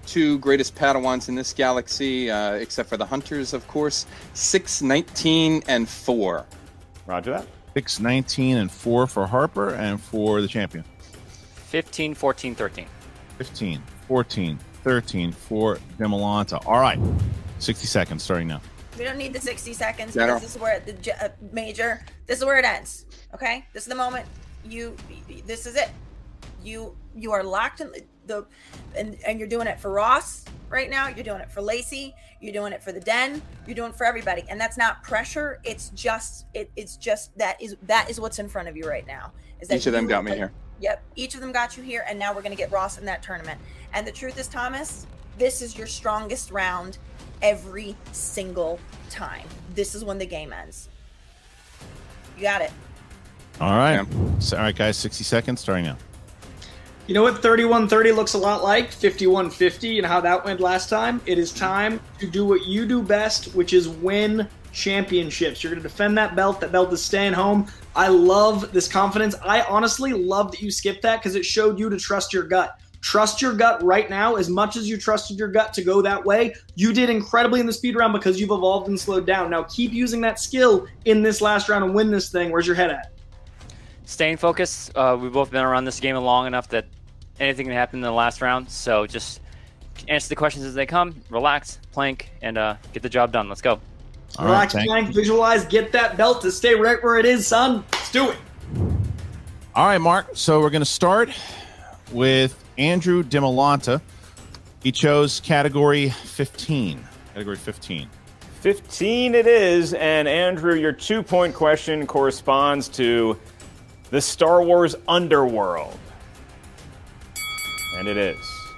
two greatest Padawans in this galaxy, except for the Hunters, of course. 6, 19, and 4. Roger that. 6, 19, and 4 for Harper, and for the champion. 15, 14, 13. 15, 14, 13 for Demolanta. All right. 60 seconds starting now. We don't need the 60 seconds General. because this is where the major. This is where it ends. Okay, this is the moment. This is it. You are locked in and you're doing it for Ross right now. You're doing it for Lacey. You're doing it for the Den. You're doing it for everybody, and that's not pressure. It's just that is what's in front of you right now. Is that each of them got me here? Yep, each of them got you here, and now we're gonna get Ross in that tournament. And the truth is, Thomas, this is your strongest round every single time. This is when the game ends. You got it. All right. So, all right, guys, 60 seconds starting now. You know what 31-30 looks a lot like? 51-50 and how that went last time? It is time to do what you do best, which is win championships. You're going to defend that belt. That belt is staying home. I love this confidence. I honestly love that you skipped that because it showed you to trust your gut. Trust your gut right now as much as you trusted your gut to go that way. You did incredibly in the speed round because you've evolved and slowed down. Now keep using that skill in this last round and win this thing. Where's your head at? Staying focused. We've both been around this game long enough that anything can happen in the last round. So just answer the questions as they come, relax, plank, and get the job done. Let's go. Relax, plank, visualize, get that belt to stay right where it is, son. Let's do it. All right, Mark. So we're going to start with Andrew Demolanta. He chose category 15. Category 15. 15 it is. And Andrew, your 2-point question corresponds to the Star Wars Underworld. And it is.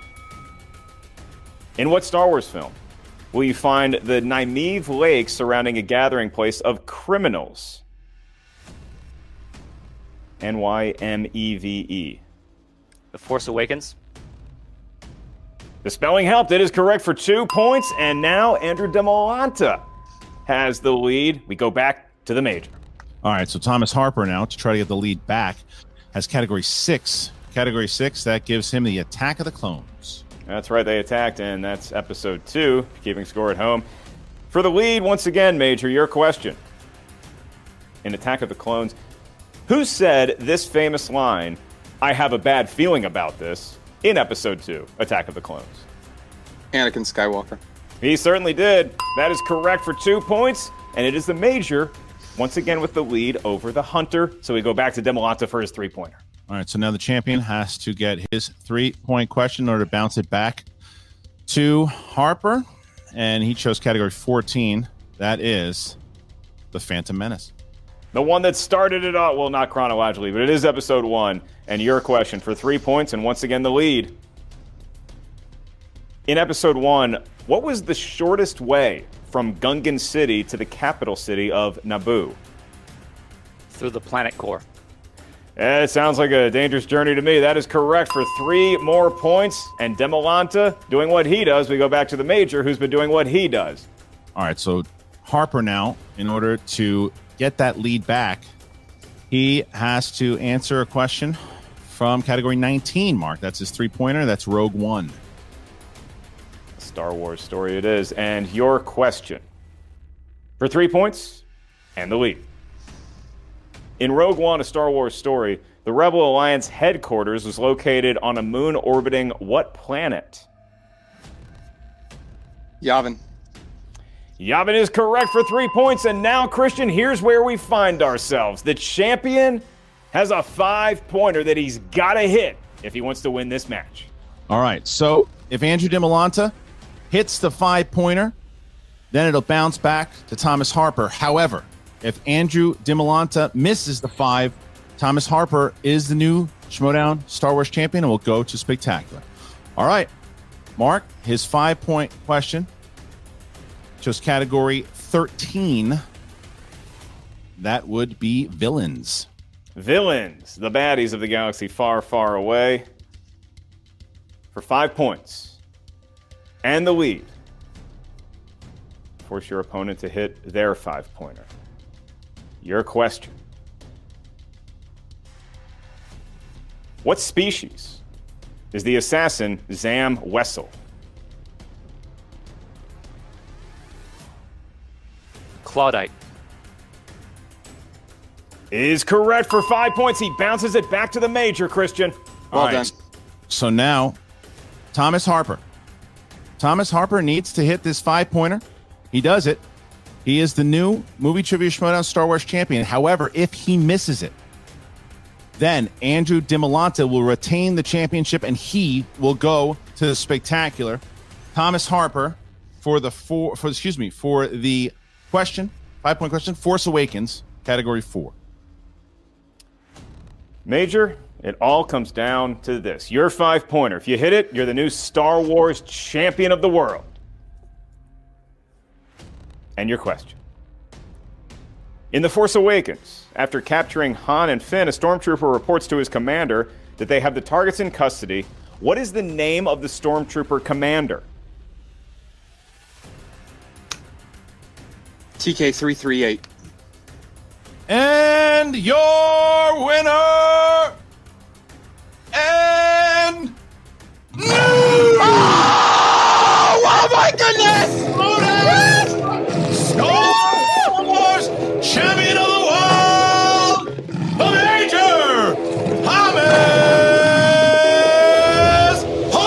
In what Star Wars film will you find the Nymeave Lake surrounding a gathering place of criminals? Nymeve. The Force Awakens. The spelling helped. It is correct for 2 points. And now Andrew Demolanta has the lead. We go back to the major. All right, so Thomas Harper now, to try to get the lead back, has category 6. Category 6, that gives him the Attack of the Clones. That's right, they attacked, and that's episode 2, keeping score at home. For the lead, once again, Major, your question. In Attack of the Clones, who said this famous line, "I have a bad feeling about this," in episode 2, Attack of the Clones? Anakin Skywalker. He certainly did. That is correct for 2 points, and it is the Major, once again with the lead over the Hunter. So we go back to Demolanta for his 3-pointer. All right, so now the champion has to get his 3-point question in order to bounce it back to Harper, and he chose category 14. That is the Phantom Menace. The one that started it all, well, not chronologically, but it is episode 1, and your question for 3 points, and once again the lead. In episode 1, what was the shortest way from Gungan City to the capital city of Naboo? Through the planet core. It sounds like a dangerous journey to me. That is correct for 3 more points. And Demolanta doing what he does. We go back to the Major, who's been doing what he does. All right, so Harper now, in order to get that lead back, he has to answer a question from category 19, Mark. That's his 3-pointer. That's Rogue One. Star Wars story it is. And your question for 3 points and the lead. In Rogue One, A Star Wars Story, the Rebel Alliance headquarters was located on a moon orbiting what planet? Yavin. Yavin is correct for 3 points, and now, Christian, here's where we find ourselves. The champion has a 5-pointer that he's got to hit if he wants to win this match. All right, so if Andrew Demolanta hits the 5-pointer, then it'll bounce back to Thomas Harper. However, if Andrew Demolanta misses the 5, Thomas Harper is the new Schmodown Star Wars champion and will go to Spectacular. All right, Mark, his 5-point question, just category 13. That would be villains. Villains, the baddies of the galaxy far, far away. For 5 points. And the lead. Force your opponent to hit their 5-pointer. Your question. What species is the assassin Zam Wessel? Claudite. Is correct for 5 points. He bounces it back to the major, Christian. Well done. So now, Thomas Harper. Thomas Harper needs to hit this 5-pointer. He does it. He is the new Movie Trivia Schmodown Star Wars champion. However, if he misses it, then Andrew DiMolanta will retain the championship and he will go to the spectacular. Thomas Harper for the question, 5-point question, Force Awakens, category 4. Major, it all comes down to this. Your 5-pointer. If you hit it, you're the new Star Wars champion of the world. And your question. In The Force Awakens, after capturing Han and Finn, a stormtrooper reports to his commander that they have the targets in custody. What is the name of the stormtrooper commander? TK338. And your winner and oh my goodness! Star Wars champion of the world, the Major Thomas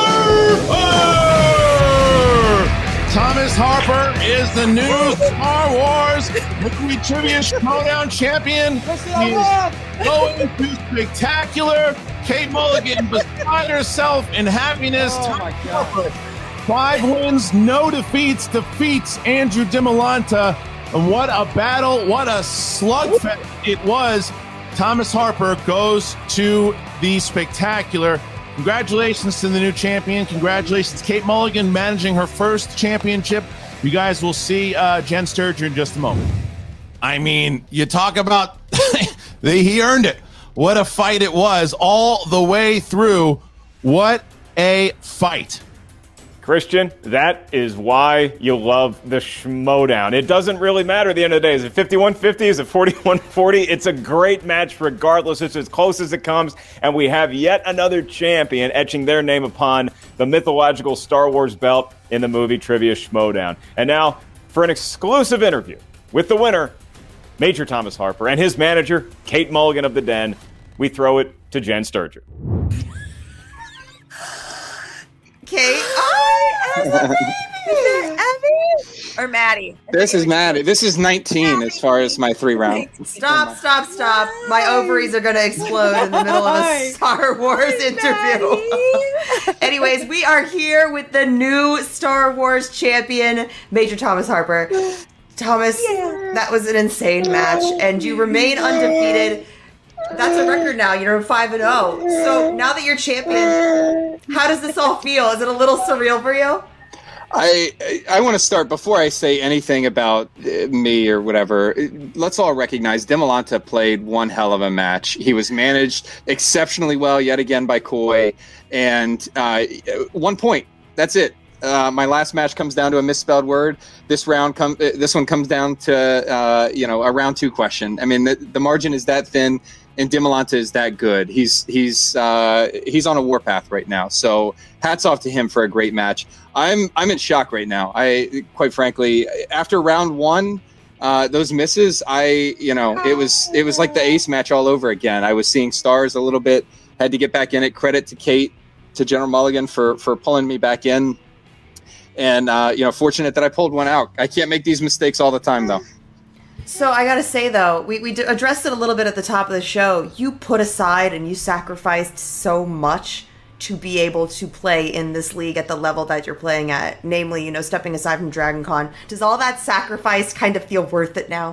Harper. Thomas Harper is the new Star Wars Movie Trivia Schmodown champion. He is going to spectacular. Kate Mulligan beside herself in happiness. Oh my God. 5 wins, no defeats, defeats Andrew DiMolanta. And what a battle, what a slugfest it was. Thomas Harper goes to the spectacular. Congratulations to the new champion. Congratulations, Kate Mulligan, managing her first championship. You guys will see Jen Sturger in just a moment. I mean, you talk about he earned it. What a fight it was all the way through. What a fight. Christian, that is why you love the Schmodown. It doesn't really matter at the end of the day. Is it 51-50? Is it 41-40? It's a great match regardless. It's as close as it comes. And we have yet another champion etching their name upon the mythological Star Wars belt in the Movie Trivia Schmodown. And now, for an exclusive interview with the winner, Major Thomas Harper, and his manager, Kate Mulligan of the Den, we throw it to Jen Sturger. Kate, or Maddie? This is Maddie. This is 19 as far as my 3-round. Stop. My ovaries are going to explode in the middle of a Star Wars interview. Anyways, we are here with the new Star Wars champion, Major Thomas Harper. Thomas, that was an insane match, and you remain undefeated. That's a record now. You're 5-0. So now that you're champion, how does this all feel? Is it a little surreal for you? I want to start before I say anything about me or whatever. Let's all recognize DiMolanta played one hell of a match. He was managed exceptionally well yet again by Coy, and 1 point. That's it. My last match comes down to a misspelled word. This one comes down to a round 2 question. I mean, the margin is that thin, and DiMolanta is that good. He's on a warpath right now. So hats off to him for a great match. I'm in shock right now. I quite frankly, after round 1, those misses, it was like the ace match all over again. I was seeing stars a little bit. Had to get back in it. Credit to Kate, to General Mulligan for pulling me back in. And, fortunate that I pulled one out. I can't make these mistakes all the time, though. So I got to say, though, we addressed it a little bit at the top of the show. You put aside and you sacrificed so much to be able to play in this league at the level that you're playing at, namely, stepping aside from Dragon Con. Does all that sacrifice kind of feel worth it now?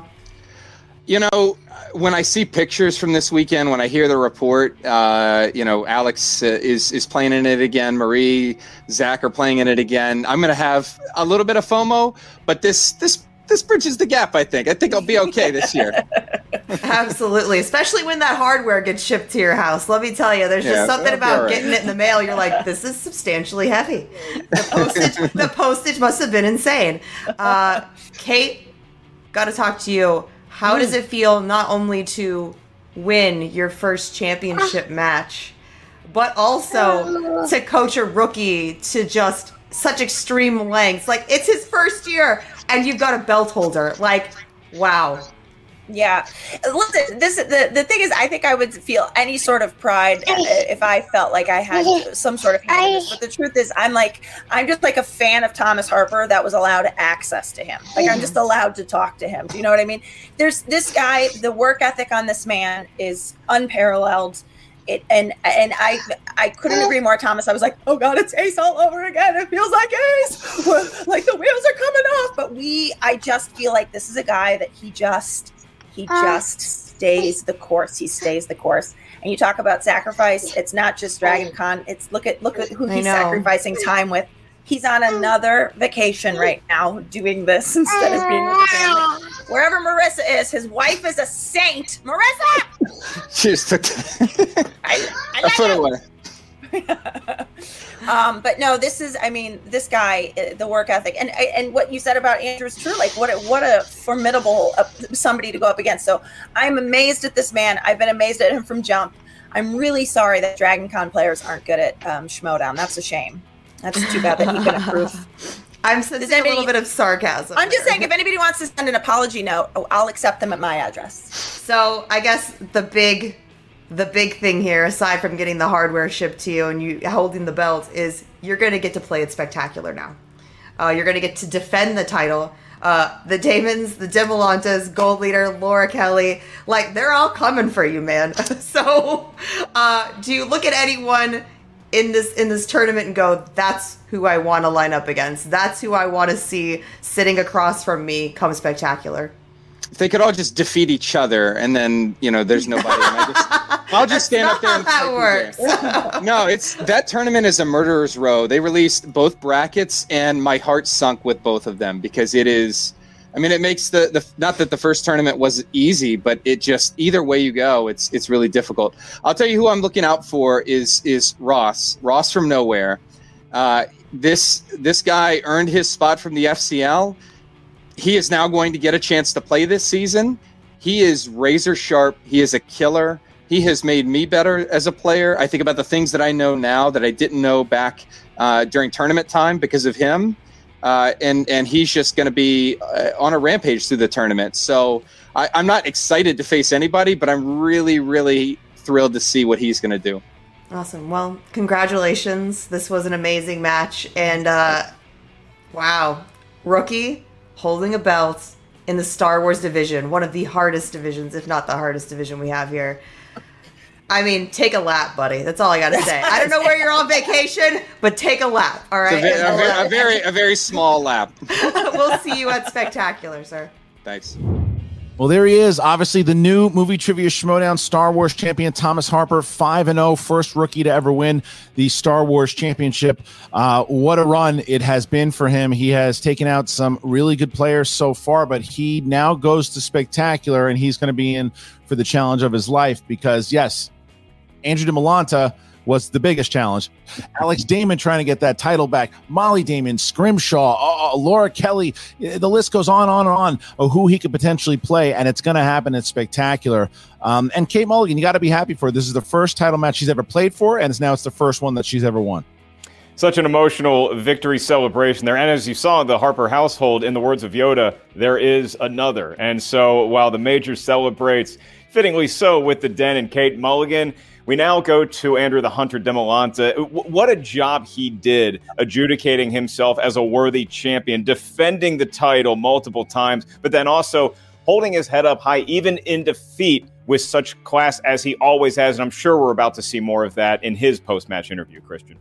When I see pictures from this weekend, when I hear the report, Alex is playing in it again. Marie, Zach are playing in it again. I'm going to have a little bit of FOMO, but this bridges the gap, I think. I think I'll be okay this year. Absolutely. Especially when that hardware gets shipped to your house. Let me tell you, there's just something about getting it in the mail. You're like, this is substantially heavy. The postage must have been insane. Kate, got to talk to you. How does it feel not only to win your first championship match, but also to coach a rookie to just such extreme lengths? Like, it's his first year, and you've got a belt holder. Like, Wow. Yeah. Listen, the thing is, I think I would feel any sort of pride if I felt like I had some sort of hand in this. But the truth is, I'm just like a fan of Thomas Harper that was allowed access to him. Like, I'm just allowed to talk to him. Do you know what I mean? There's this guy, the work ethic on this man is unparalleled. And I couldn't agree more, Thomas. I was like, oh God, it's Ace all over again. It feels like Ace. Like the wheels are coming off. But I just feel like this is a guy that he just stays the course. He stays the course. And you talk about sacrifice. It's not just Dragon Con. It's look at who he's sacrificing time with. He's on another vacation right now doing this instead of being with the family. Wherever Marissa is, his wife is a saint. Marissa! She just took I put it away. But no, this guy, the work ethic, and what you said about Andrew is true. Like, what a formidable somebody to go up against. So I'm amazed at this man. I've been amazed at him from jump. I'm really sorry that Dragon Con players aren't good at Schmodown. That's a shame. That's too bad that he can improve. I'm sensing a little bit of sarcasm. I'm just saying, if anybody wants to send an apology note, I'll accept them at my address. So I guess the big thing here, aside from getting the hardware shipped to you and you holding the belt, is you're going to get to play it spectacular now. You're going to get to defend the title. The Damons, the Demolantas, Gold Leader, Laura Kelly, like, they're all coming for you, man. So do you look at anyone in this tournament and go, that's who I want to line up against? That's who I want to see sitting across from me come spectacular? If they could all just defeat each other, and then there's nobody. I'll just stand up there and that works. No, that tournament is a murderer's row. They released both brackets, and my heart sunk with both of them because it is. I mean, it makes the not that the first tournament was easy, but it just, either way you go, it's really difficult. I'll tell you who I'm looking out for is Ross from Nowhere. This guy earned his spot from the FCL. He is now going to get a chance to play this season. He is razor sharp. He is a killer. He has made me better as a player. I think about the things that I know now that I didn't know back during tournament time because of him. And he's just going to be on a rampage through the tournament. So I'm not excited to face anybody, but I'm really, really thrilled to see what he's going to do. Awesome. Well, congratulations. This was an amazing match. And wow, rookie holding a belt in the Star Wars division, one of the hardest divisions, if not the hardest division we have here. I mean, take a lap, buddy. That's all I got to say. I don't know where you're on vacation, but take a lap, all right? A very small lap. We'll see you at Spectacular, sir. Thanks. Well, there he is. Obviously, the new Movie Trivia Schmodown Star Wars champion, Thomas Harper, 5-0, first rookie to ever win the Star Wars championship. What a run it has been for him. He has taken out some really good players so far, but he now goes to Spectacular, and he's going to be in for the challenge of his life because, yes, Andrew DeMolanta was the biggest challenge. Alex Damon trying to get that title back. Molly Damon, Scrimshaw, Laura Kelly. The list goes on and on of who he could potentially play, and it's going to happen at Spectacular. And Kate Mulligan, you got to be happy for her. This is the first title match she's ever played for, and now it's the first one that she's ever won. Such an emotional victory celebration there. And as you saw in the Harper household, in the words of Yoda, there is another. And so while the major celebrates, fittingly so, with the Den and Kate Mulligan, we now go to Andrew the Hunter DeMolanta. What a job he did adjudicating himself as a worthy champion, defending the title multiple times, but then also holding his head up high, even in defeat, with such class as he always has. And I'm sure we're about to see more of that in his post-match interview, Christian.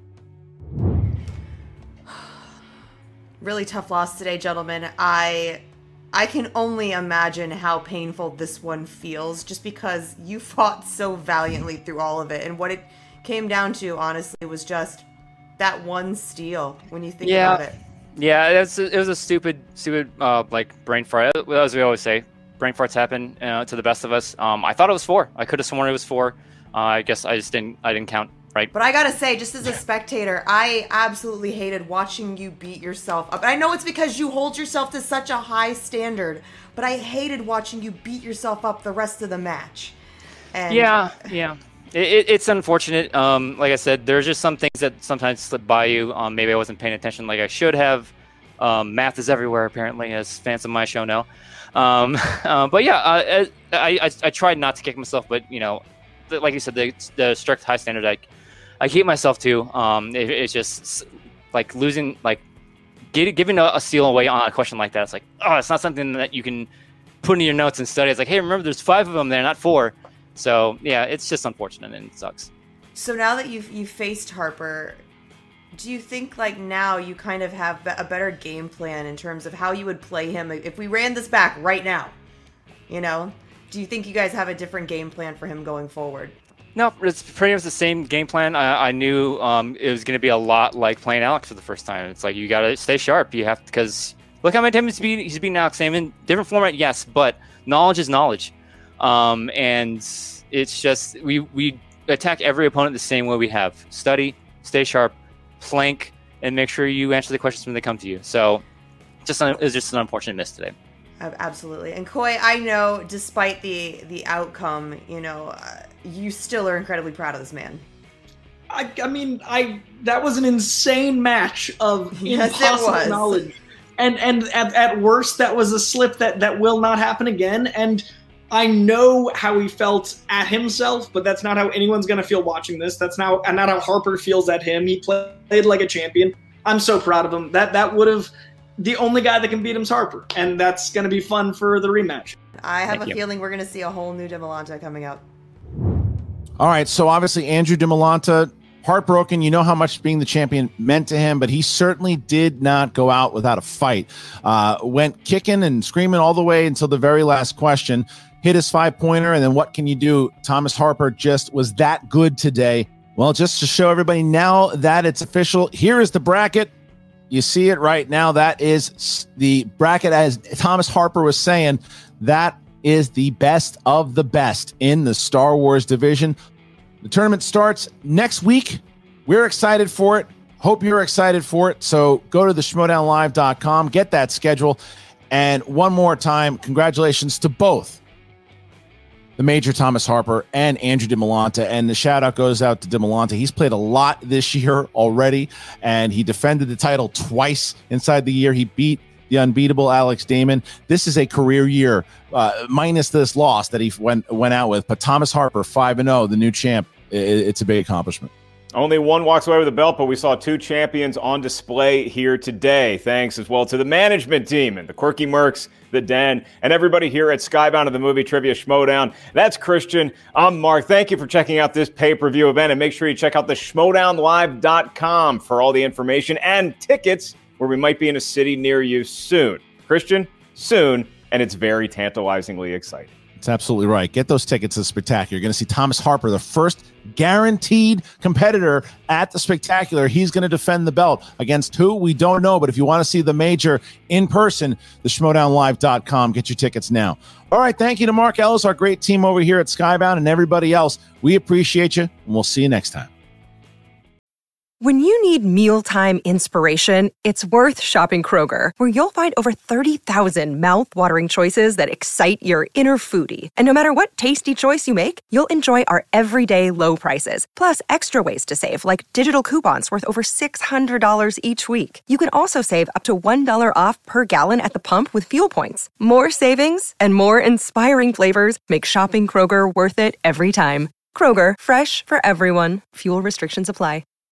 Really tough loss today, gentlemen. I can only imagine how painful this one feels just because you fought so valiantly through all of it. And what it came down to, honestly, was just that one steal when you think about it. Yeah, it was a stupid like brain fart. As we always say, brain farts happen to the best of us. I thought it was 4. I could have sworn it was 4. I guess I didn't count. Right. But I gotta say, just as a spectator, I absolutely hated watching you beat yourself up. And I know it's because you hold yourself to such a high standard, but I hated watching you beat yourself up the rest of the match. And yeah. It's unfortunate. Like I said, there's just some things that sometimes slip by you. Maybe I wasn't paying attention like I should have. Math is everywhere, apparently, as fans of my show know. But yeah, I tried not to kick myself, but like you said, the strict high standard I keep myself to. It's just like losing, like giving a seal away on a question like that. It's like, oh, it's not something that you can put in your notes and study. It's like, hey, remember, there's 5 of them there, not 4. So yeah, it's just unfortunate and it sucks. So now that you've faced Harper, do you think like now you kind of have a better game plan in terms of how you would play him if we ran this back right now? Do you think you guys have a different game plan for him going forward? No, it's pretty much the same game plan. I knew it was going to be a lot like playing Alex for the first time. It's like you got to stay sharp. You have to, because look how many times he's beaten Alex. Same in different format, yes, but knowledge is knowledge. And it's just we attack every opponent the same way we have. Study, stay sharp, flank, and make sure you answer the questions when they come to you. So it was just an unfortunate miss today. Absolutely. And Coy, I know despite the outcome, you still are incredibly proud of this man. I mean, that was an insane match of impossible knowledge. And at worst, that was a slip that will not happen again. And I know how he felt at himself, but that's not how anyone's going to feel watching this. That's not how Harper feels at him. He played like a champion. I'm so proud of him. That would have... The only guy that can beat him is Harper, and that's going to be fun for the rematch. I have a feeling we're going to see a whole new Dimolanta coming up. All right, so obviously Andrew Dimolanta, heartbroken. You know how much being the champion meant to him, but he certainly did not go out without a fight. Went kicking and screaming all the way until the very last question. Hit his 5-pointer, and then what can you do? Thomas Harper just was that good today. Well, just to show everybody now that it's official, here is the bracket. You see it right now. That is the bracket, as Thomas Harper was saying. That is the best of the best in the Star Wars division. The tournament starts next week. We're excited for it. Hope you're excited for it. So go to the schmodownlive.com, get that schedule. And one more time, congratulations to both the Major Thomas Harper and Andrew Dimolanta. And the shout out goes out to Dimolanta. He's played a lot this year already, and he defended the title twice inside the year. He beat the unbeatable Alex Damon. This is a career year, minus this loss that he went out with. But Thomas Harper, 5-0, the new champ. It's a big accomplishment. Only one walks away with the belt, but we saw 2 champions on display here today. Thanks as well to the management team and the Quirky Mercs, the Den, and everybody here at Skybound and the Movie Trivia Schmodown. That's Christian. I'm Mark. Thank you for checking out this pay-per-view event, and make sure you check out the schmodownlive.com for all the information and tickets where we might be in a city near you soon. Christian, soon, and it's very tantalizingly exciting. That's absolutely right. Get those tickets to the Spectacular. You're going to see Thomas Harper, the first guaranteed competitor at the Spectacular. He's going to defend the belt against who? We don't know, but if you want to see the Major in person, the schmodownlive.com. Get your tickets now. All right, thank you to Mark Ellis, our great team over here at Skybound, and everybody else. We appreciate you, and we'll see you next time. When you need mealtime inspiration, it's worth shopping Kroger, where you'll find over 30,000 mouth-watering choices that excite your inner foodie. And no matter what tasty choice you make, you'll enjoy our everyday low prices, plus extra ways to save, like digital coupons worth over $600 each week. You can also save up to $1 off per gallon at the pump with fuel points. More savings and more inspiring flavors make shopping Kroger worth it every time. Kroger, fresh for everyone. Fuel restrictions apply.